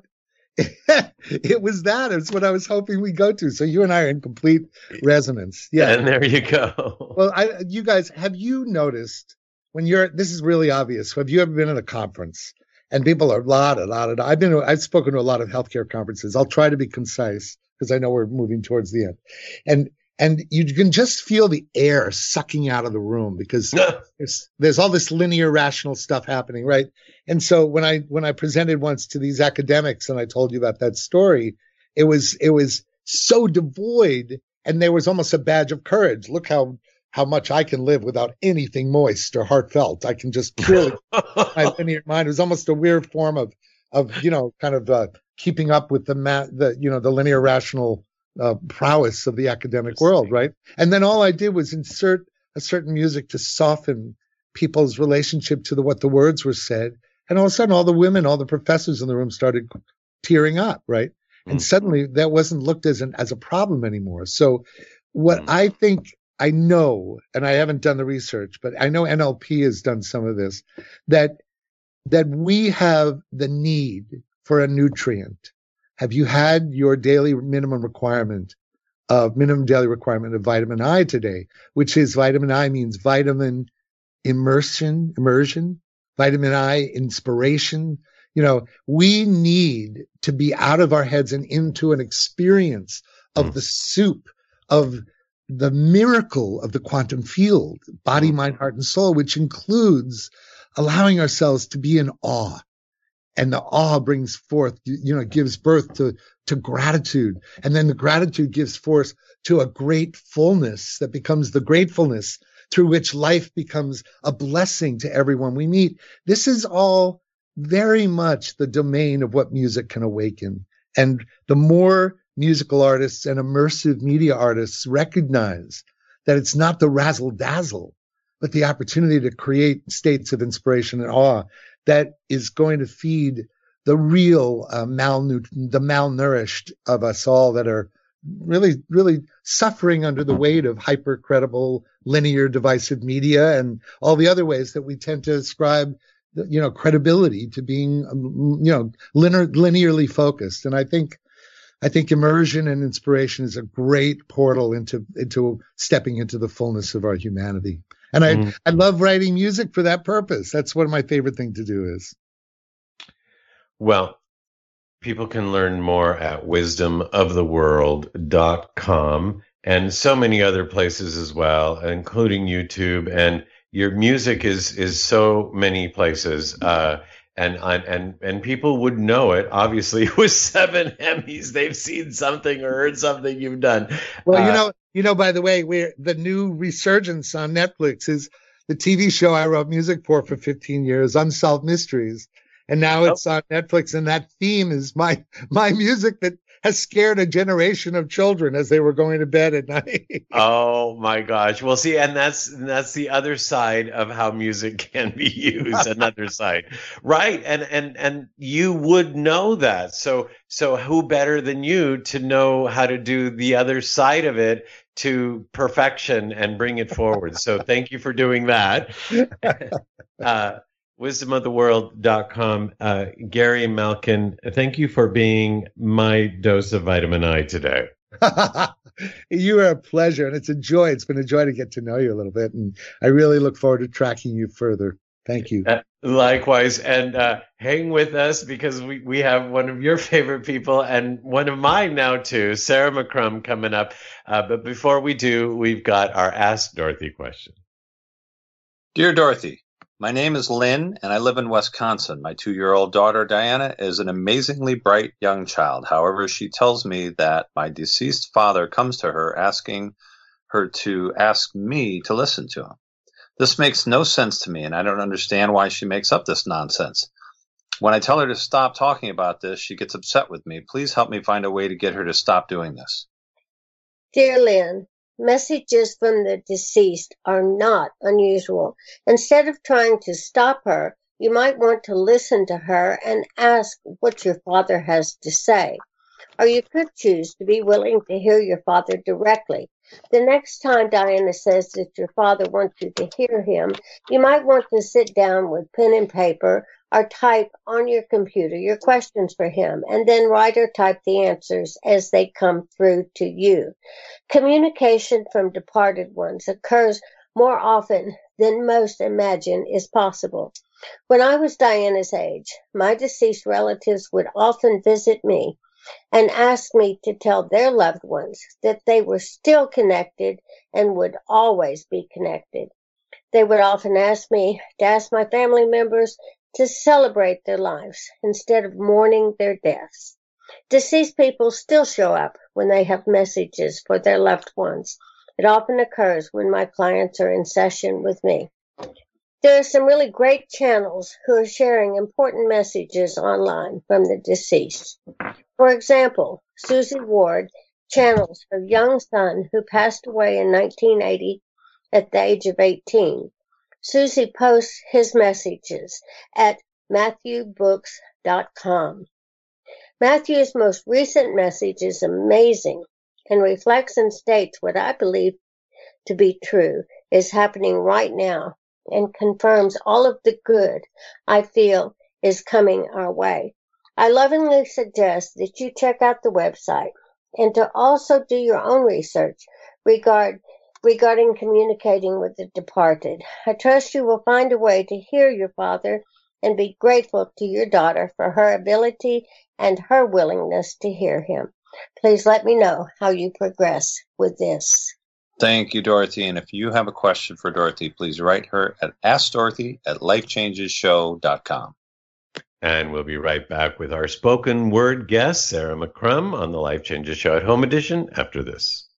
it was that. It's what I was hoping we'd go to. So you and I are in complete resonance. Yeah.
And there you go.
Well, I, you guys, have you noticed when you're, this is really obvious. Have you ever been at a conference and people are a lot, a lot, of, I've been, I've spoken to a lot of healthcare conferences. I'll try to be concise because I know we're moving towards the end. And, and you can just feel the air sucking out of the room because there's, there's all this linear rational stuff happening. Right. And so when I, when I presented once to these academics and I told you about that story, it was, it was so devoid and there was almost a badge of courage. Look how, how much I can live without anything moist or heartfelt. I can just purely, my linear mind. It was almost a weird form of, of, you know, kind of, uh, keeping up with the ma- the, you know, the linear rational, uh, prowess of the academic world. Right. And then all I did was insert a certain music to soften people's relationship to the, what the words were said. And all of a sudden, all the women, all the professors in the room started tearing up, right? Mm. And suddenly that wasn't looked as an, as a problem anymore. So what mm. I think I know, and I haven't done the research, but I know N L P has done some of this, that, that we have the need for a nutrient. Have you had your daily minimum requirement of minimum daily requirement of vitamin I today, which is vitamin I means vitamin immersion, immersion, vitamin I inspiration. You know, we need to be out of our heads and into an experience of mm. the soup of the miracle of the quantum field, body, mind, heart, and soul, which includes allowing ourselves to be in awe. And the awe brings forth, you know, gives birth to, to gratitude. And then the gratitude gives forth to a great fullness that becomes the gratefulness through which life becomes a blessing to everyone we meet. This is all very much the domain of what music can awaken. And the more musical artists and immersive media artists recognize that it's not the razzle dazzle, but the opportunity to create states of inspiration and awe that is going to feed the real uh, malnut- the malnourished of us all that are really, really suffering under the weight of hyper credible, linear, divisive media and all the other ways that we tend to ascribe, you know, credibility to being, um, you know, linear, linearly focused. And I think, I think immersion and inspiration is a great portal into, into stepping into the fullness of our humanity. And I, mm. I love writing music for that purpose. That's one of my favorite things to do is.
Well, people can learn more at wisdom of the world dot com and so many other places as well, including YouTube. And your music is is so many places. Uh, and and and people would know it, obviously, with seven Emmys. They've seen something or heard something you've done.
Well, you
uh,
know, you know, by the way, we're the new resurgence on Netflix is the T V show I wrote music for for fifteen years, Unsolved Mysteries. And now it's on Netflix, and that theme is my my music that has scared a generation of children as they were going to bed at night.
Oh my gosh! Well, see, and that's that's the other side of how music can be used. Another side, right? And and and you would know that. So so who better than you to know how to do the other side of it to perfection and bring it forward? So thank you for doing that. Uh, wisdom of the world dot com. Uh, Gary Malkin, thank you for being my dose of vitamin I today.
You are a pleasure, and it's a joy. It's been a joy to get to know you a little bit, and I really look forward to tracking you further. Thank you.
Uh, Likewise, and uh, hang with us because we, we have one of your favorite people and one of mine now too, Sarah McCrum, coming up. Uh, but before we do, we've got our Ask Dorothy question.
Dear Dorothy, my name is Lynn and I live in Wisconsin. My two-year-old daughter, Diana, is an amazingly bright young child. However, she tells me that my deceased father comes to her asking her to ask me to listen to him. This makes no sense to me, and I don't understand why she makes up this nonsense. When I tell her to stop talking about this, she gets upset with me. Please help me find a way to get her to stop doing this.
Dear Lynn, messages from the deceased are not unusual. Instead of trying to stop her, you might want to listen to her and ask what your father has to say. Or you could choose to be willing to hear your father directly. The next time Diana says that your father wants you to hear him, you might want to sit down with pen and paper or type on your computer your questions for him, and then write or type the answers as they come through to you. Communication from departed ones occurs more often than most imagine is possible. When I was Diana's age, my deceased relatives would often visit me and asked me to tell their loved ones that they were still connected and would always be connected. They would often ask me to ask my family members to celebrate their lives instead of mourning their deaths. Deceased people still show up when they have messages for their loved ones. It often occurs when my clients are in session with me. There are some really great channels who are sharing important messages online from the deceased. For example, Susie Ward channels her young son who passed away in nineteen eighty at the age of eighteen. Susie posts his messages at matthew books dot com. Matthew's most recent message is amazing and reflects and states what I believe to be true is happening right now and confirms all of the good I feel is coming our way. I lovingly suggest that you check out the website and to also do your own research regard, regarding communicating with the departed. I trust you will find a way to hear your father and be grateful to your daughter for her ability and her willingness to hear him. Please let me know how you progress with this.
Thank you, Dorothy. And if you have a question for Dorothy, please write her at ask dorothy at life changes show dot com.
And we'll be right back with our spoken word guest, Sarah McCrum, on the Life Changes Show at Home Edition after this.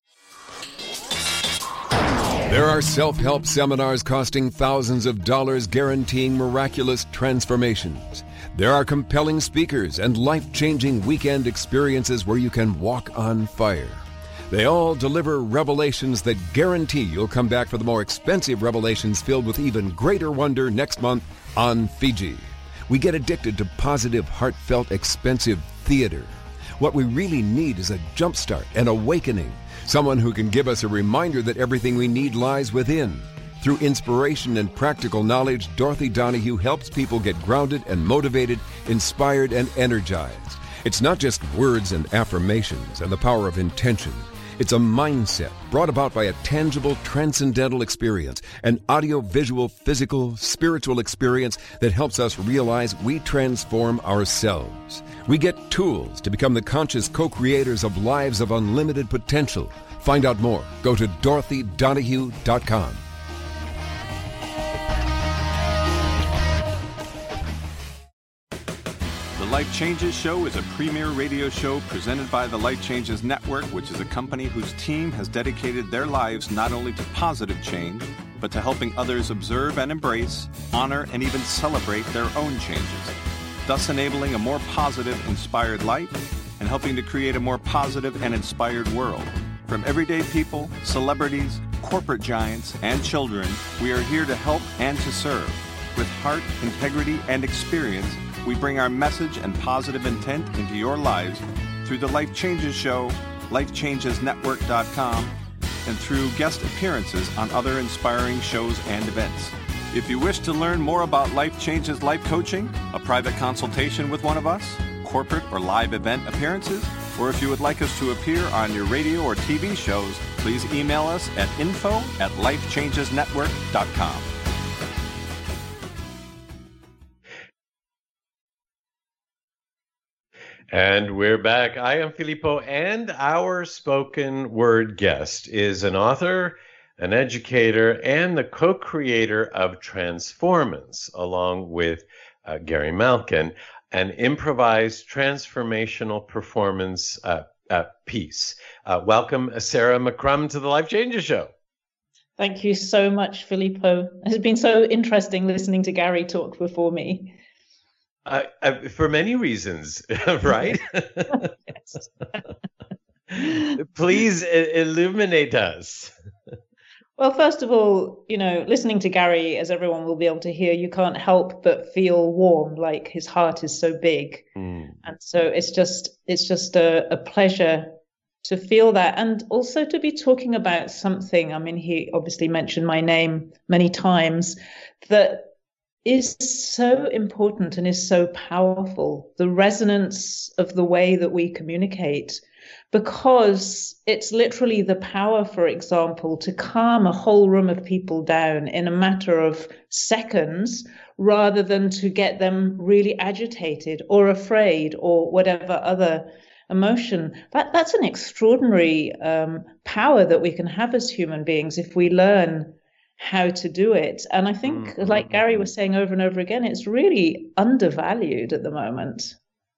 There are self-help seminars costing thousands of dollars guaranteeing miraculous transformations. There are compelling speakers and life-changing weekend experiences where you can walk on fire. They all deliver revelations that guarantee you'll come back for the more expensive revelations filled with even greater wonder next month on Fiji. We get addicted to positive, heartfelt, expensive theater. What we really need is a jumpstart, an awakening, someone who can give us a reminder that everything we need lies within. Through inspiration and practical knowledge, Dorothy Donahue helps people get grounded and motivated, inspired and energized. It's not just words and affirmations and the power of intention. It's a mindset brought about by a tangible, transcendental experience, an audio-visual, physical, spiritual experience that helps us realize we transform ourselves. We get tools to become the conscious co-creators of lives of unlimited potential. Find out more. Go to dorothy donahue dot com.
The Life Changes Show is a premier radio show presented by the Life Changes Network, which is a company whose team has dedicated their lives not only to positive change, but to helping others observe and embrace, honor, and even celebrate their own changes, thus enabling a more positive, inspired life and helping to create a more positive and inspired world. From everyday people, celebrities, corporate giants, and children, we are here to help and to serve. With heart, integrity, and experience, we bring our message and positive intent into your lives through the Life Changes Show, life changes network dot com, and through guest appearances on other inspiring shows and events. If you wish to learn more about Life Changes Life Coaching, a private consultation with one of us, corporate or live event appearances, or if you would like us to appear on your radio or T V shows, please email us at info at life changes network dot com.
And we're back. I am Filippo, and our spoken word guest is an author, an educator, and the co-creator of Transformance, along with uh, Gary Malkin, an improvised transformational performance uh, uh, piece. Uh, welcome, Sarah McCrum, to the Life Changes Show.
Thank you so much, Filippo. It's been so interesting listening to Gary talk before me.
Uh, uh, for many reasons, right? Please uh, illuminate us.
Well, first of all, you know, listening to Gary, as everyone will be able to hear, you can't help but feel warm, like his heart is so big. Mm. And so it's just, it's just a, a pleasure to feel that. And also to be talking about something, I mean, he obviously mentioned my name many times, that is so important and is so powerful, the resonance of the way that we communicate, because it's literally the power, for example, to calm a whole room of people down in a matter of seconds, rather than to get them really agitated or afraid or whatever other emotion. That that's an extraordinary um, power that we can have as human beings if we learn how to do it. And I think, mm-hmm. like Gary was saying over and over again, it's really undervalued at the moment.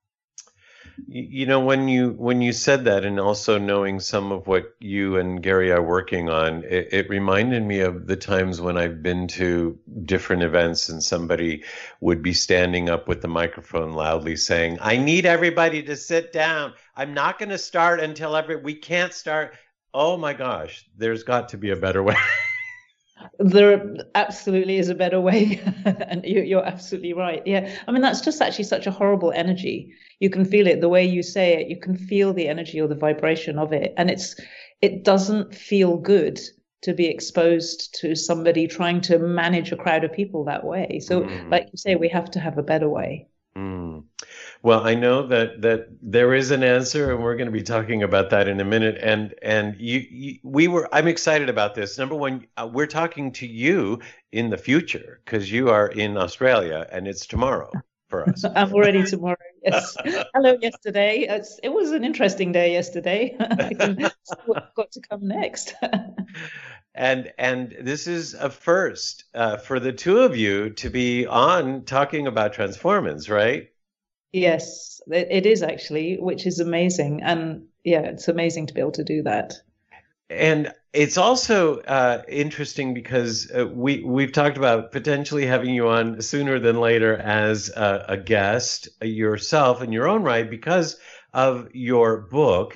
You know, when you when you said that, and also knowing some of what you and Gary are working on, it, it reminded me of the times when I've been to different events and somebody would be standing up with the microphone loudly saying, "I need everybody to sit down. I'm not going to start until every, we can't start." Oh my gosh, there's got to be a better way.
There absolutely is a better way. And you, you're absolutely right. Yeah. I mean, that's just actually such a horrible energy. You can feel it the way you say it. You can feel the energy or the vibration of it. And it's, it doesn't feel good to be exposed to somebody trying to manage a crowd of people that way. So mm. like you say, we have to have a better way.
Mm. Well, I know that that there is an answer, and we're going to be talking about that in a minute. And and you, you we were. I'm excited about this. Number one, uh, we're talking to you in the future because you are in Australia, and it's tomorrow for us.
I'm already tomorrow. Yes. Hello. Yesterday, it's, it was an interesting day yesterday. What got to come next?
And and this is a first uh, for the two of you to be on talking about Transformance, right?
Yes, it, it is actually, which is amazing. And yeah, it's amazing to be able to do that.
And it's also uh, interesting because uh, we, we've talked about potentially having you on sooner than later as a, a guest yourself in your own right because of your book.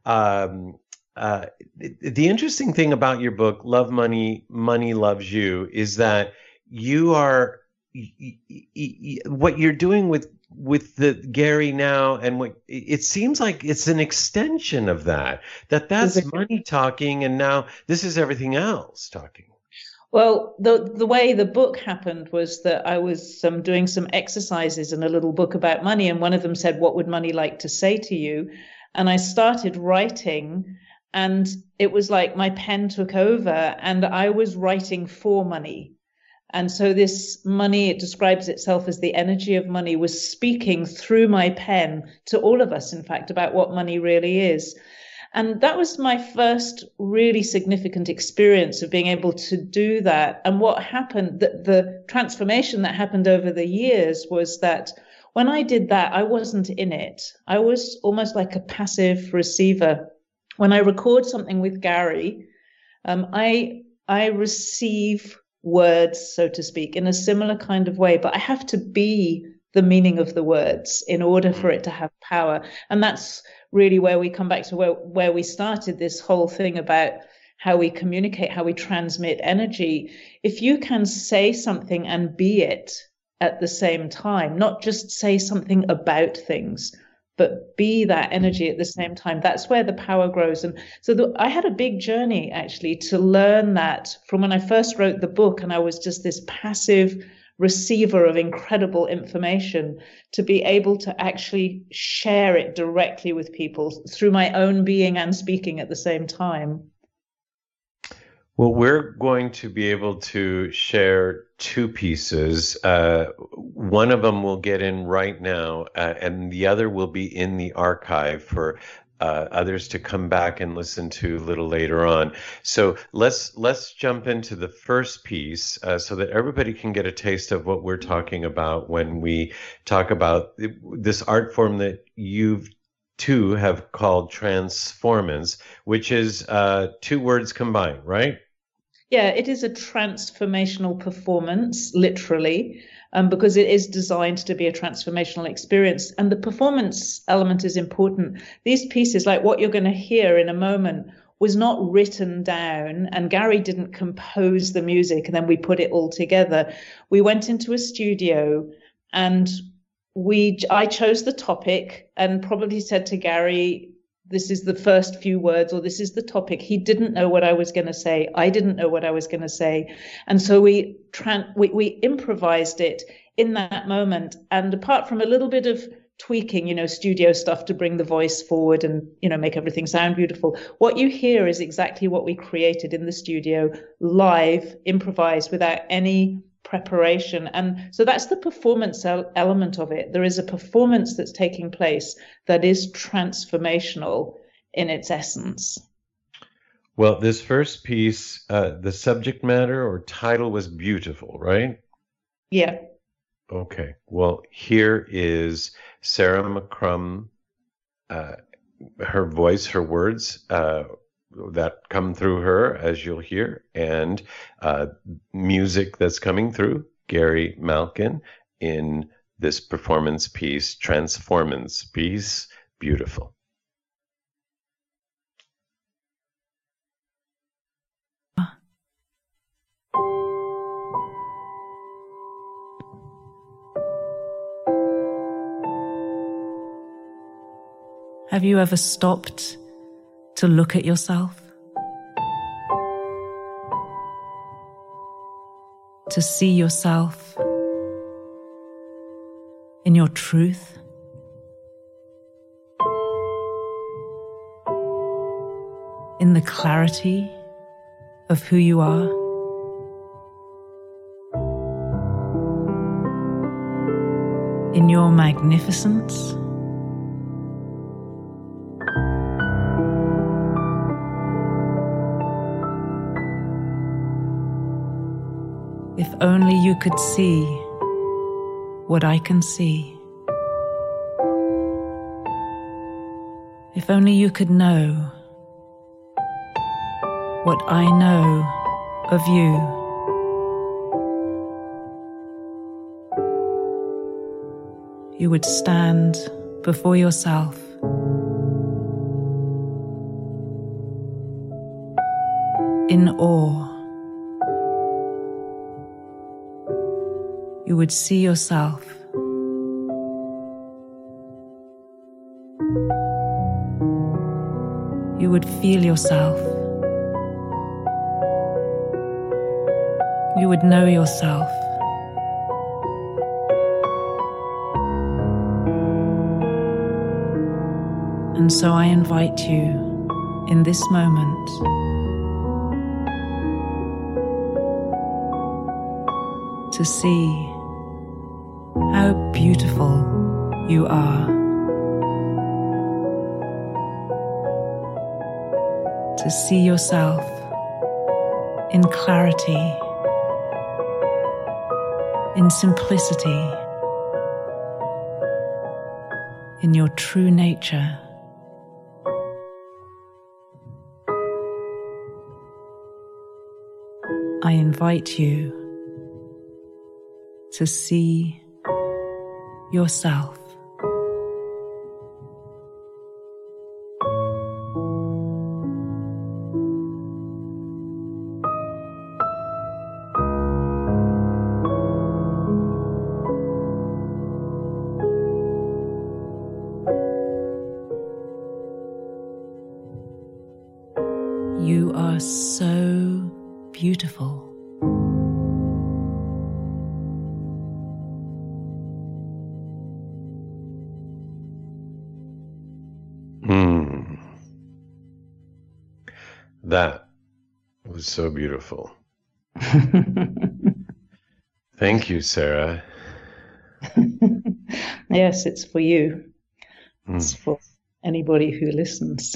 Um, uh, the interesting thing about your book, Love Money, Money Loves You, is that you are y- y- y- what you're doing with with the Gary now, and what it seems like it's an extension of that, that that's money talking, and now this is everything else talking.
Well, the the way the book happened was that I was um, doing some exercises in a little book about money, and one of them said, "What would money like to say to you?" And I started writing, and it was like my pen took over, and I was writing for money. And so this money, it describes itself as the energy of money, was speaking through my pen to all of us, in fact, about what money really is. And that was my first really significant experience of being able to do that. And what happened, the, the transformation that happened over the years was that when I did that, I wasn't in it. I was almost like a passive receiver. When I record something with Gary, um, I I receive words, so to speak, in a similar kind of way, but I have to be the meaning of the words in order for it to have power. And that's really where we come back to where, where we started this whole thing about how we communicate, how we transmit energy. If you can say something and be it at the same time, not just say something about things, but be that energy at the same time, that's where the power grows. And so the, I had a big journey, actually, to learn that from when I first wrote the book, and I was just this passive receiver of incredible information, to be able to actually share it directly with people through my own being and speaking at the same time.
Well, we're going to be able to share two pieces. Uh, one of them will get in right now, uh, and the other will be in the archive for uh, others to come back and listen to a little later on. So let's let's jump into the first piece uh, so that everybody can get a taste of what we're talking about when we talk about this art form that you've two have called transformance, which is uh, two words combined, right?
Yeah, it is a transformational performance, literally, um, because it is designed to be a transformational experience. And the performance element is important. These pieces, like what you're going to hear in a moment, was not written down, and Gary didn't compose the music and then we put it all together. We went into a studio and we, I chose the topic and probably said to Gary, this is the first few words, or this is the topic. He didn't know what I was going to say. I didn't know what I was going to say. And so we, tran- we we improvised it in that moment. And apart from a little bit of tweaking, you know, studio stuff to bring the voice forward and, you know, make everything sound beautiful, what you hear is exactly what we created in the studio, live, improvised, without any preparation. And so that's the performance element of it. There is a performance that's taking place that is transformational in its essence.
Well, this first piece, uh, the subject matter or title was beautiful, right?
Yeah.
Okay. Well, here is Sarah McCrum, uh, her voice, her words, uh, that come through her, as you'll hear, and uh, music that's coming through Gary Malkin in this performance piece, Transformance piece, beautiful.
Have you ever stopped to look at yourself? To see yourself in your truth? In the clarity of who you are? In your magnificence? If only you could see what I can see. If only you could know what I know of you. You would stand before yourself in awe. You would see yourself you would feel yourself. You would know yourself. And so I invite you in this moment to see how beautiful you are, to see yourself in clarity, in simplicity, in your true nature. I invite you to see yourself. You are so beautiful.
That was so beautiful. Thank you, Sarah.
Yes, it's for you.
Mm.
It's for anybody who listens.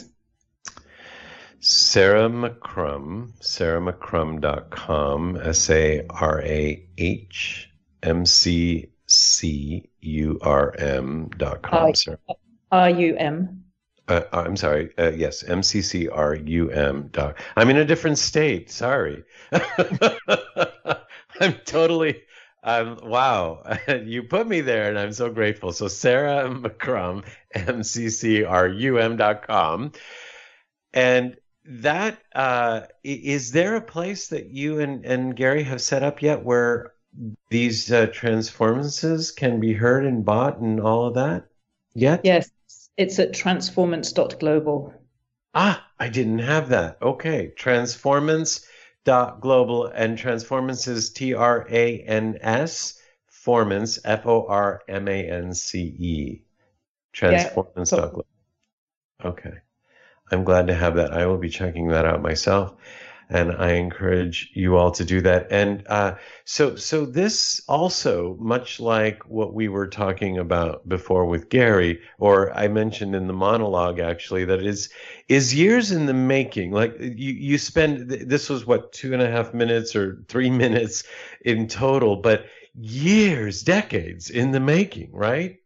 Sarah McCrum, sarah mccrum dot com, S A R A H M C C U R M dot com.
R U M.
Uh, I'm sorry. Uh, yes, M C C R U M dot. I'm in a different state. Sorry. I'm totally. Um, wow, you put me there, and I'm so grateful. So Sarah McCrum, M C C R U M dot com, and that uh, is there a place that you and, and Gary have set up yet where these uh, transformances can be heard and bought and all of that yet?
Yes, it's at transformance dot global.
Ah, I didn't have that. Okay, transformance dot global, and transformance is T R A N S, formance, F O R M A N C E, transformance dot global. Okay, I'm glad to have that. I will be checking that out myself, and I encourage you all to do that. And uh, so, so this also, much like what we were talking about before with Gary, or I mentioned in the monologue actually, that is is years in the making. Like you, you spend, this was what, two and a half minutes or three minutes in total, but years, decades in the making, right?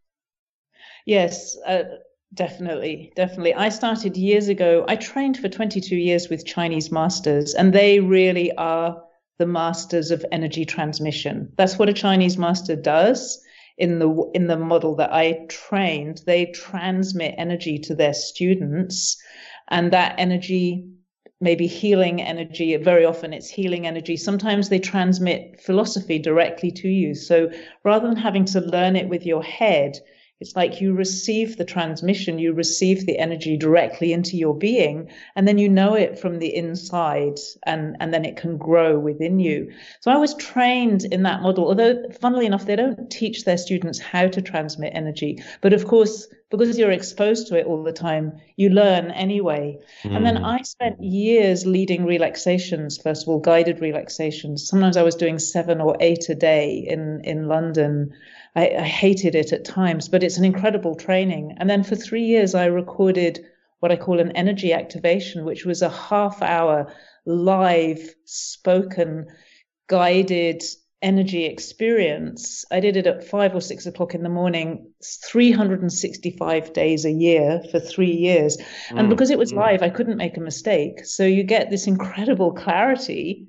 Yes. Uh, Definitely, definitely. I started years ago. I trained for twenty-two years with Chinese masters, and they really are the masters of energy transmission. That's what a Chinese master does in the in the model that I trained. They transmit energy to their students, and that energy, maybe healing energy, very often it's healing energy. Sometimes they transmit philosophy directly to you. So rather than having to learn it with your head, it's like you receive the transmission, you receive the energy directly into your being, and then you know it from the inside, and, and then it can grow within you. So I was trained in that model, although funnily enough, they don't teach their students how to transmit energy. But of course, because you're exposed to it all the time, you learn anyway. Mm. And then I spent years leading relaxations, first of all, guided relaxations. Sometimes I was doing seven or eight a day in, in London. I, I hated it at times, but it's an incredible training. And then for three years, I recorded what I call an energy activation, which was a half hour live spoken guided energy experience. I did it at five or six o'clock in the morning, three hundred sixty-five days a year for three years. Mm, and because it was mm. live, I couldn't make a mistake. So you get this incredible clarity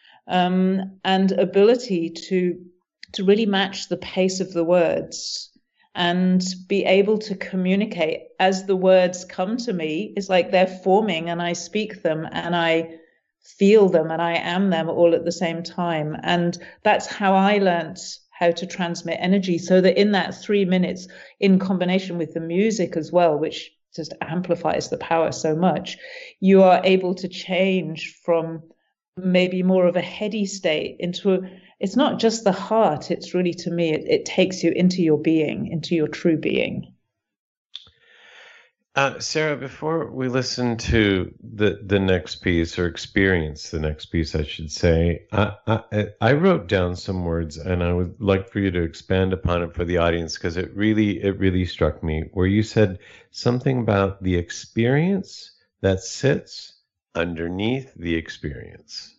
um, and ability to to really match the pace of the words and be able to communicate as the words come to me. It's like they're forming and I speak them and I feel them and I am them all at the same time. And that's how I learned how to transmit energy, so that in that three minutes, in combination with the music as well, which just amplifies the power so much, you are able to change from maybe more of a heady state into a, it's not just the heart, it's really, to me, it, it takes you into your being, into your true being.
Uh, Sarah, before we listen to the, the next piece, or experience the next piece, I should say, I, I, I wrote down some words, and I would like for you to expand upon it for the audience, because it really, it really struck me, where you said something about the experience that sits underneath the experience.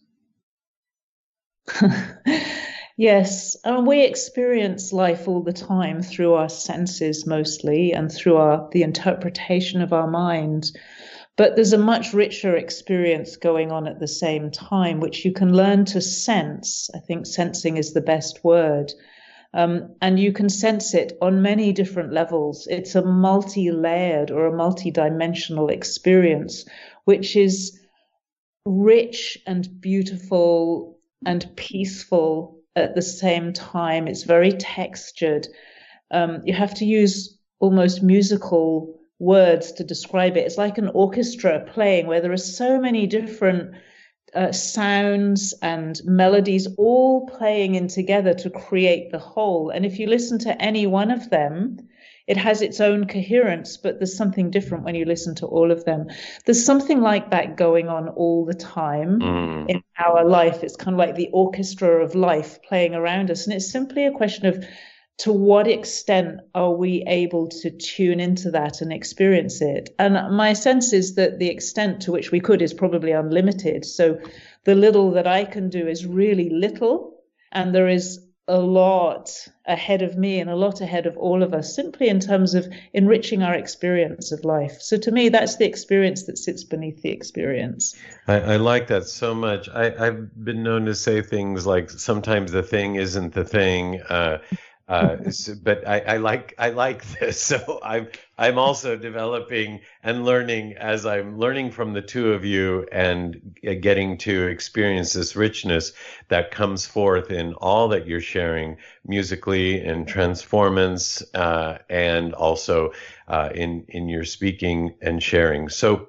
Yes, and we experience life all the time through our senses mostly, and through our the interpretation of our mind. But there's a much richer experience going on at the same time, which you can learn to sense. I think sensing is the best word. Um, and you can sense it on many different levels. It's a multi-layered or a multi-dimensional experience, which is rich and beautiful and peaceful at the same time. It's very textured. Um, you have to use almost musical words to describe it. It's like an orchestra playing, where there are so many different uh, sounds and melodies all playing in together to create the whole. And if you listen to any one of them, it has its own coherence, but there's something different when you listen to all of them. There's something like that going on all the time mm. in our life. It's kind of like the orchestra of life playing around us. And it's simply a question of, to what extent are we able to tune into that and experience it? And my sense is that the extent to which we could is probably unlimited. So the little that I can do is really little, and there is a lot ahead of me and a lot ahead of all of us, simply in terms of enriching our experience of life. So to me, that's the experience that sits beneath the experience.
I, I like that so much. I, I've been known to say things like, sometimes the thing isn't the thing. Uh, Uh, so, but I, I like I like this. So I'm I'm also developing and learning as I'm learning from the two of you and getting to experience this richness that comes forth in all that you're sharing musically and transformance, uh, and also uh, in in your speaking and sharing. So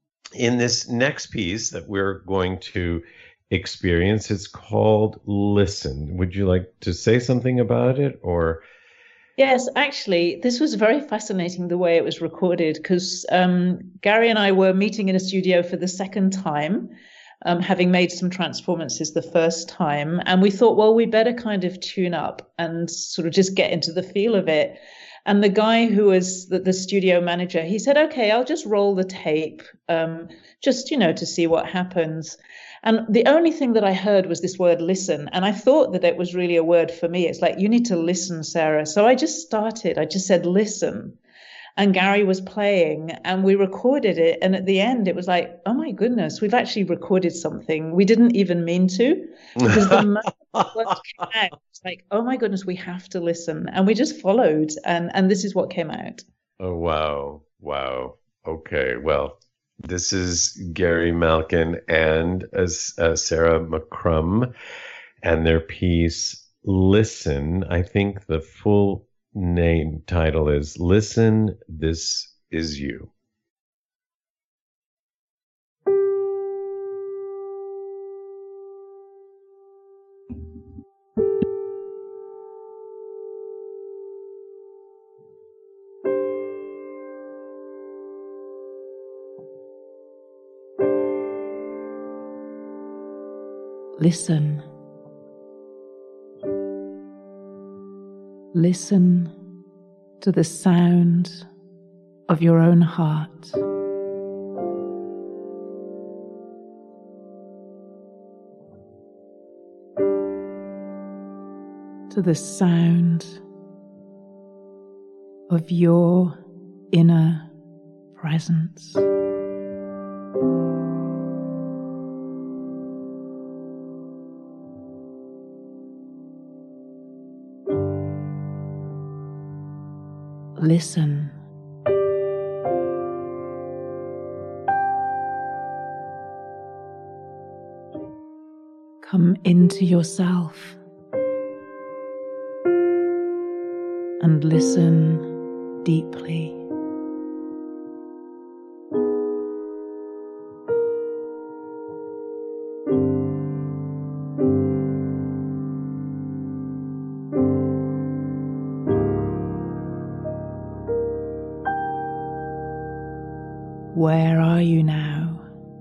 in this next piece that we're going to experience, it's called Listen. Would you like to say something about it, or?
Yes, actually, this was very fascinating the way it was recorded, because um, Gary and I were meeting in a studio for the second time, um, having made some transformances the first time, and we thought, well, we better kind of tune up and sort of just get into the feel of it. And the guy who was the, the studio manager, he said, okay, I'll just roll the tape, um, just, you know, to see what happens. And the only thing that I heard was this word listen. And I thought that it was really a word for me. It's like, you need to listen, Sarah. So I just started, I just said, listen. And Gary was playing and we recorded it. And at the end, it was like, oh my goodness, we've actually recorded something we didn't even mean to. Because the moment the words came out, it's like, oh my goodness, we have to listen. And we just followed. And, and this is what came out.
Oh, wow. Wow. Okay. Well, this is Gary Malkin and as uh, Sarah McCrum and their piece, Listen. I think the full name title is Listen, This Is You.
Listen. Listen to the sound of your own heart. To the sound of your inner presence. Listen. Come into yourself and listen deeply. Where are you now?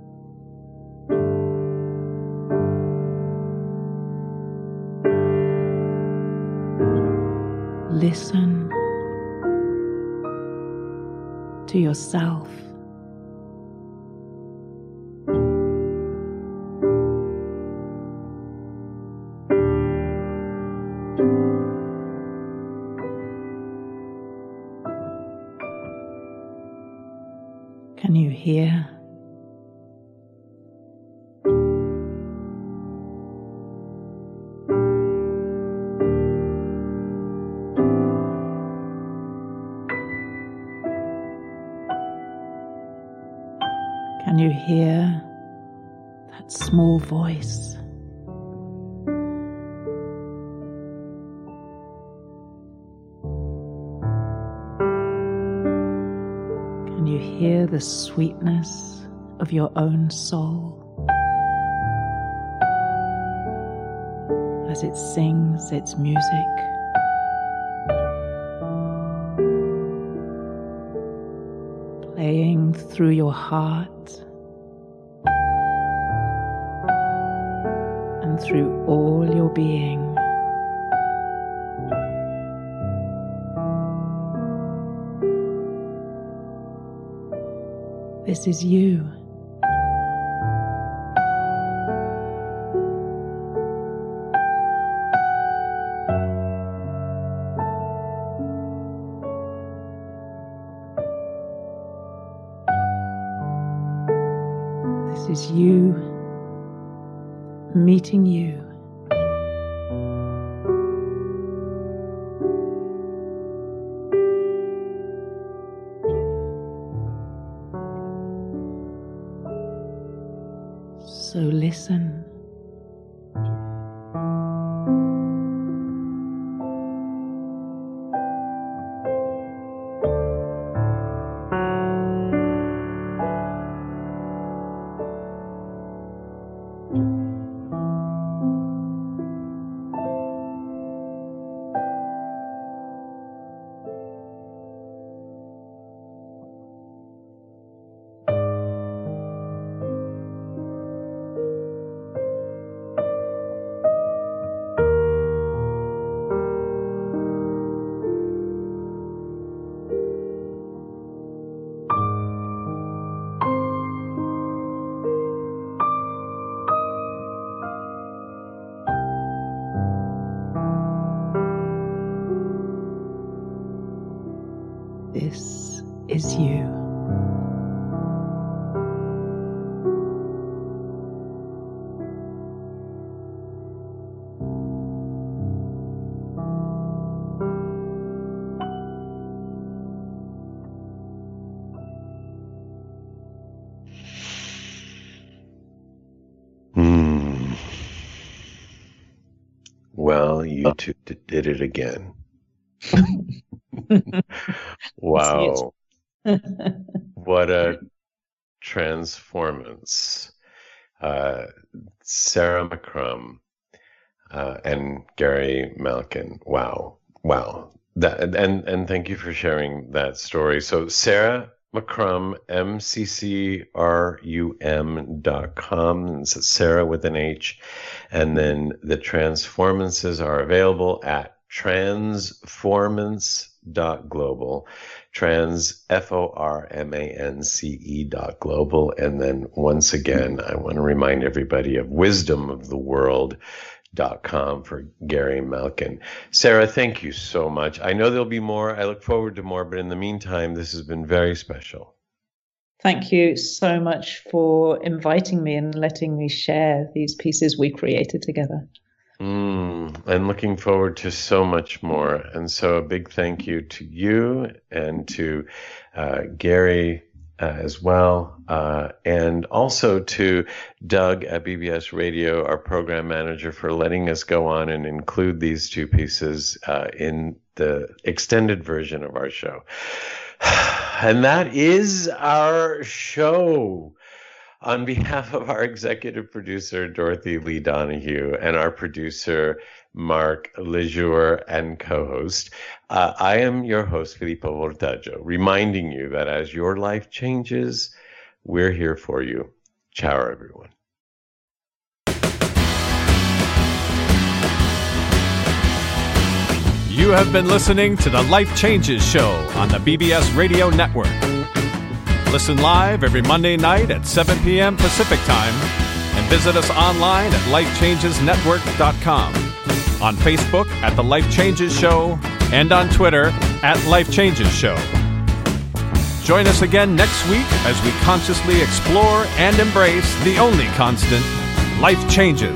Listen to yourself. Can you hear? Can you hear that small voice? Can you hear the sweetness of your own soul as it sings its music? playing through your heart and through all your being. This is you. This is you meeting you. So listen. This is you.
Hmm. Well, you two did it again. Wow. What a transformance. Uh, Sarah McCrum uh, and Gary Malkin. Wow. Wow. That, and, and thank you for sharing that story. So Sarah McCrum, M C C R U M dot com. It's Sarah with an H. And then the transformances are available at transformance dot global, trans F O R M A N C E dot global. And then once again, I want to remind everybody of wisdom of the world dot com for Gary Malkin. Sarah, thank you so much. I know there'll be more. I look forward to more, but in the meantime, this has been very special.
Thank you so much for inviting me and letting me share these pieces we created together.
Mm, I'm looking forward to so much more. And so a big thank you to you and to uh, Gary uh, as well. Uh, and also to Doug at B B S Radio, our program manager, for letting us go on and include these two pieces uh, in the extended version of our show. And that is our show. On behalf of our executive producer, Dorothy Lee Donahue, and our producer, Mark Lejour, and co-host, uh, I am your host, Filippo Voltaggio, reminding you that as your life changes, we're here for you. Ciao, everyone.
You have been listening to the Life Changes Show on the B B S Radio Network. Listen live every Monday night at seven p.m. Pacific Time and visit us online at life changes network dot com, on Facebook at The Life Changes Show, and on Twitter at Life Changes Show. Join us again next week as we consciously explore and embrace the only constant, life changes.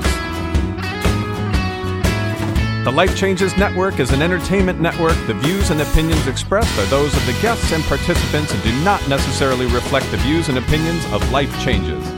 The Life Changes Network is an entertainment network. The views and opinions expressed are those of the guests and participants and do not necessarily reflect the views and opinions of Life Changes.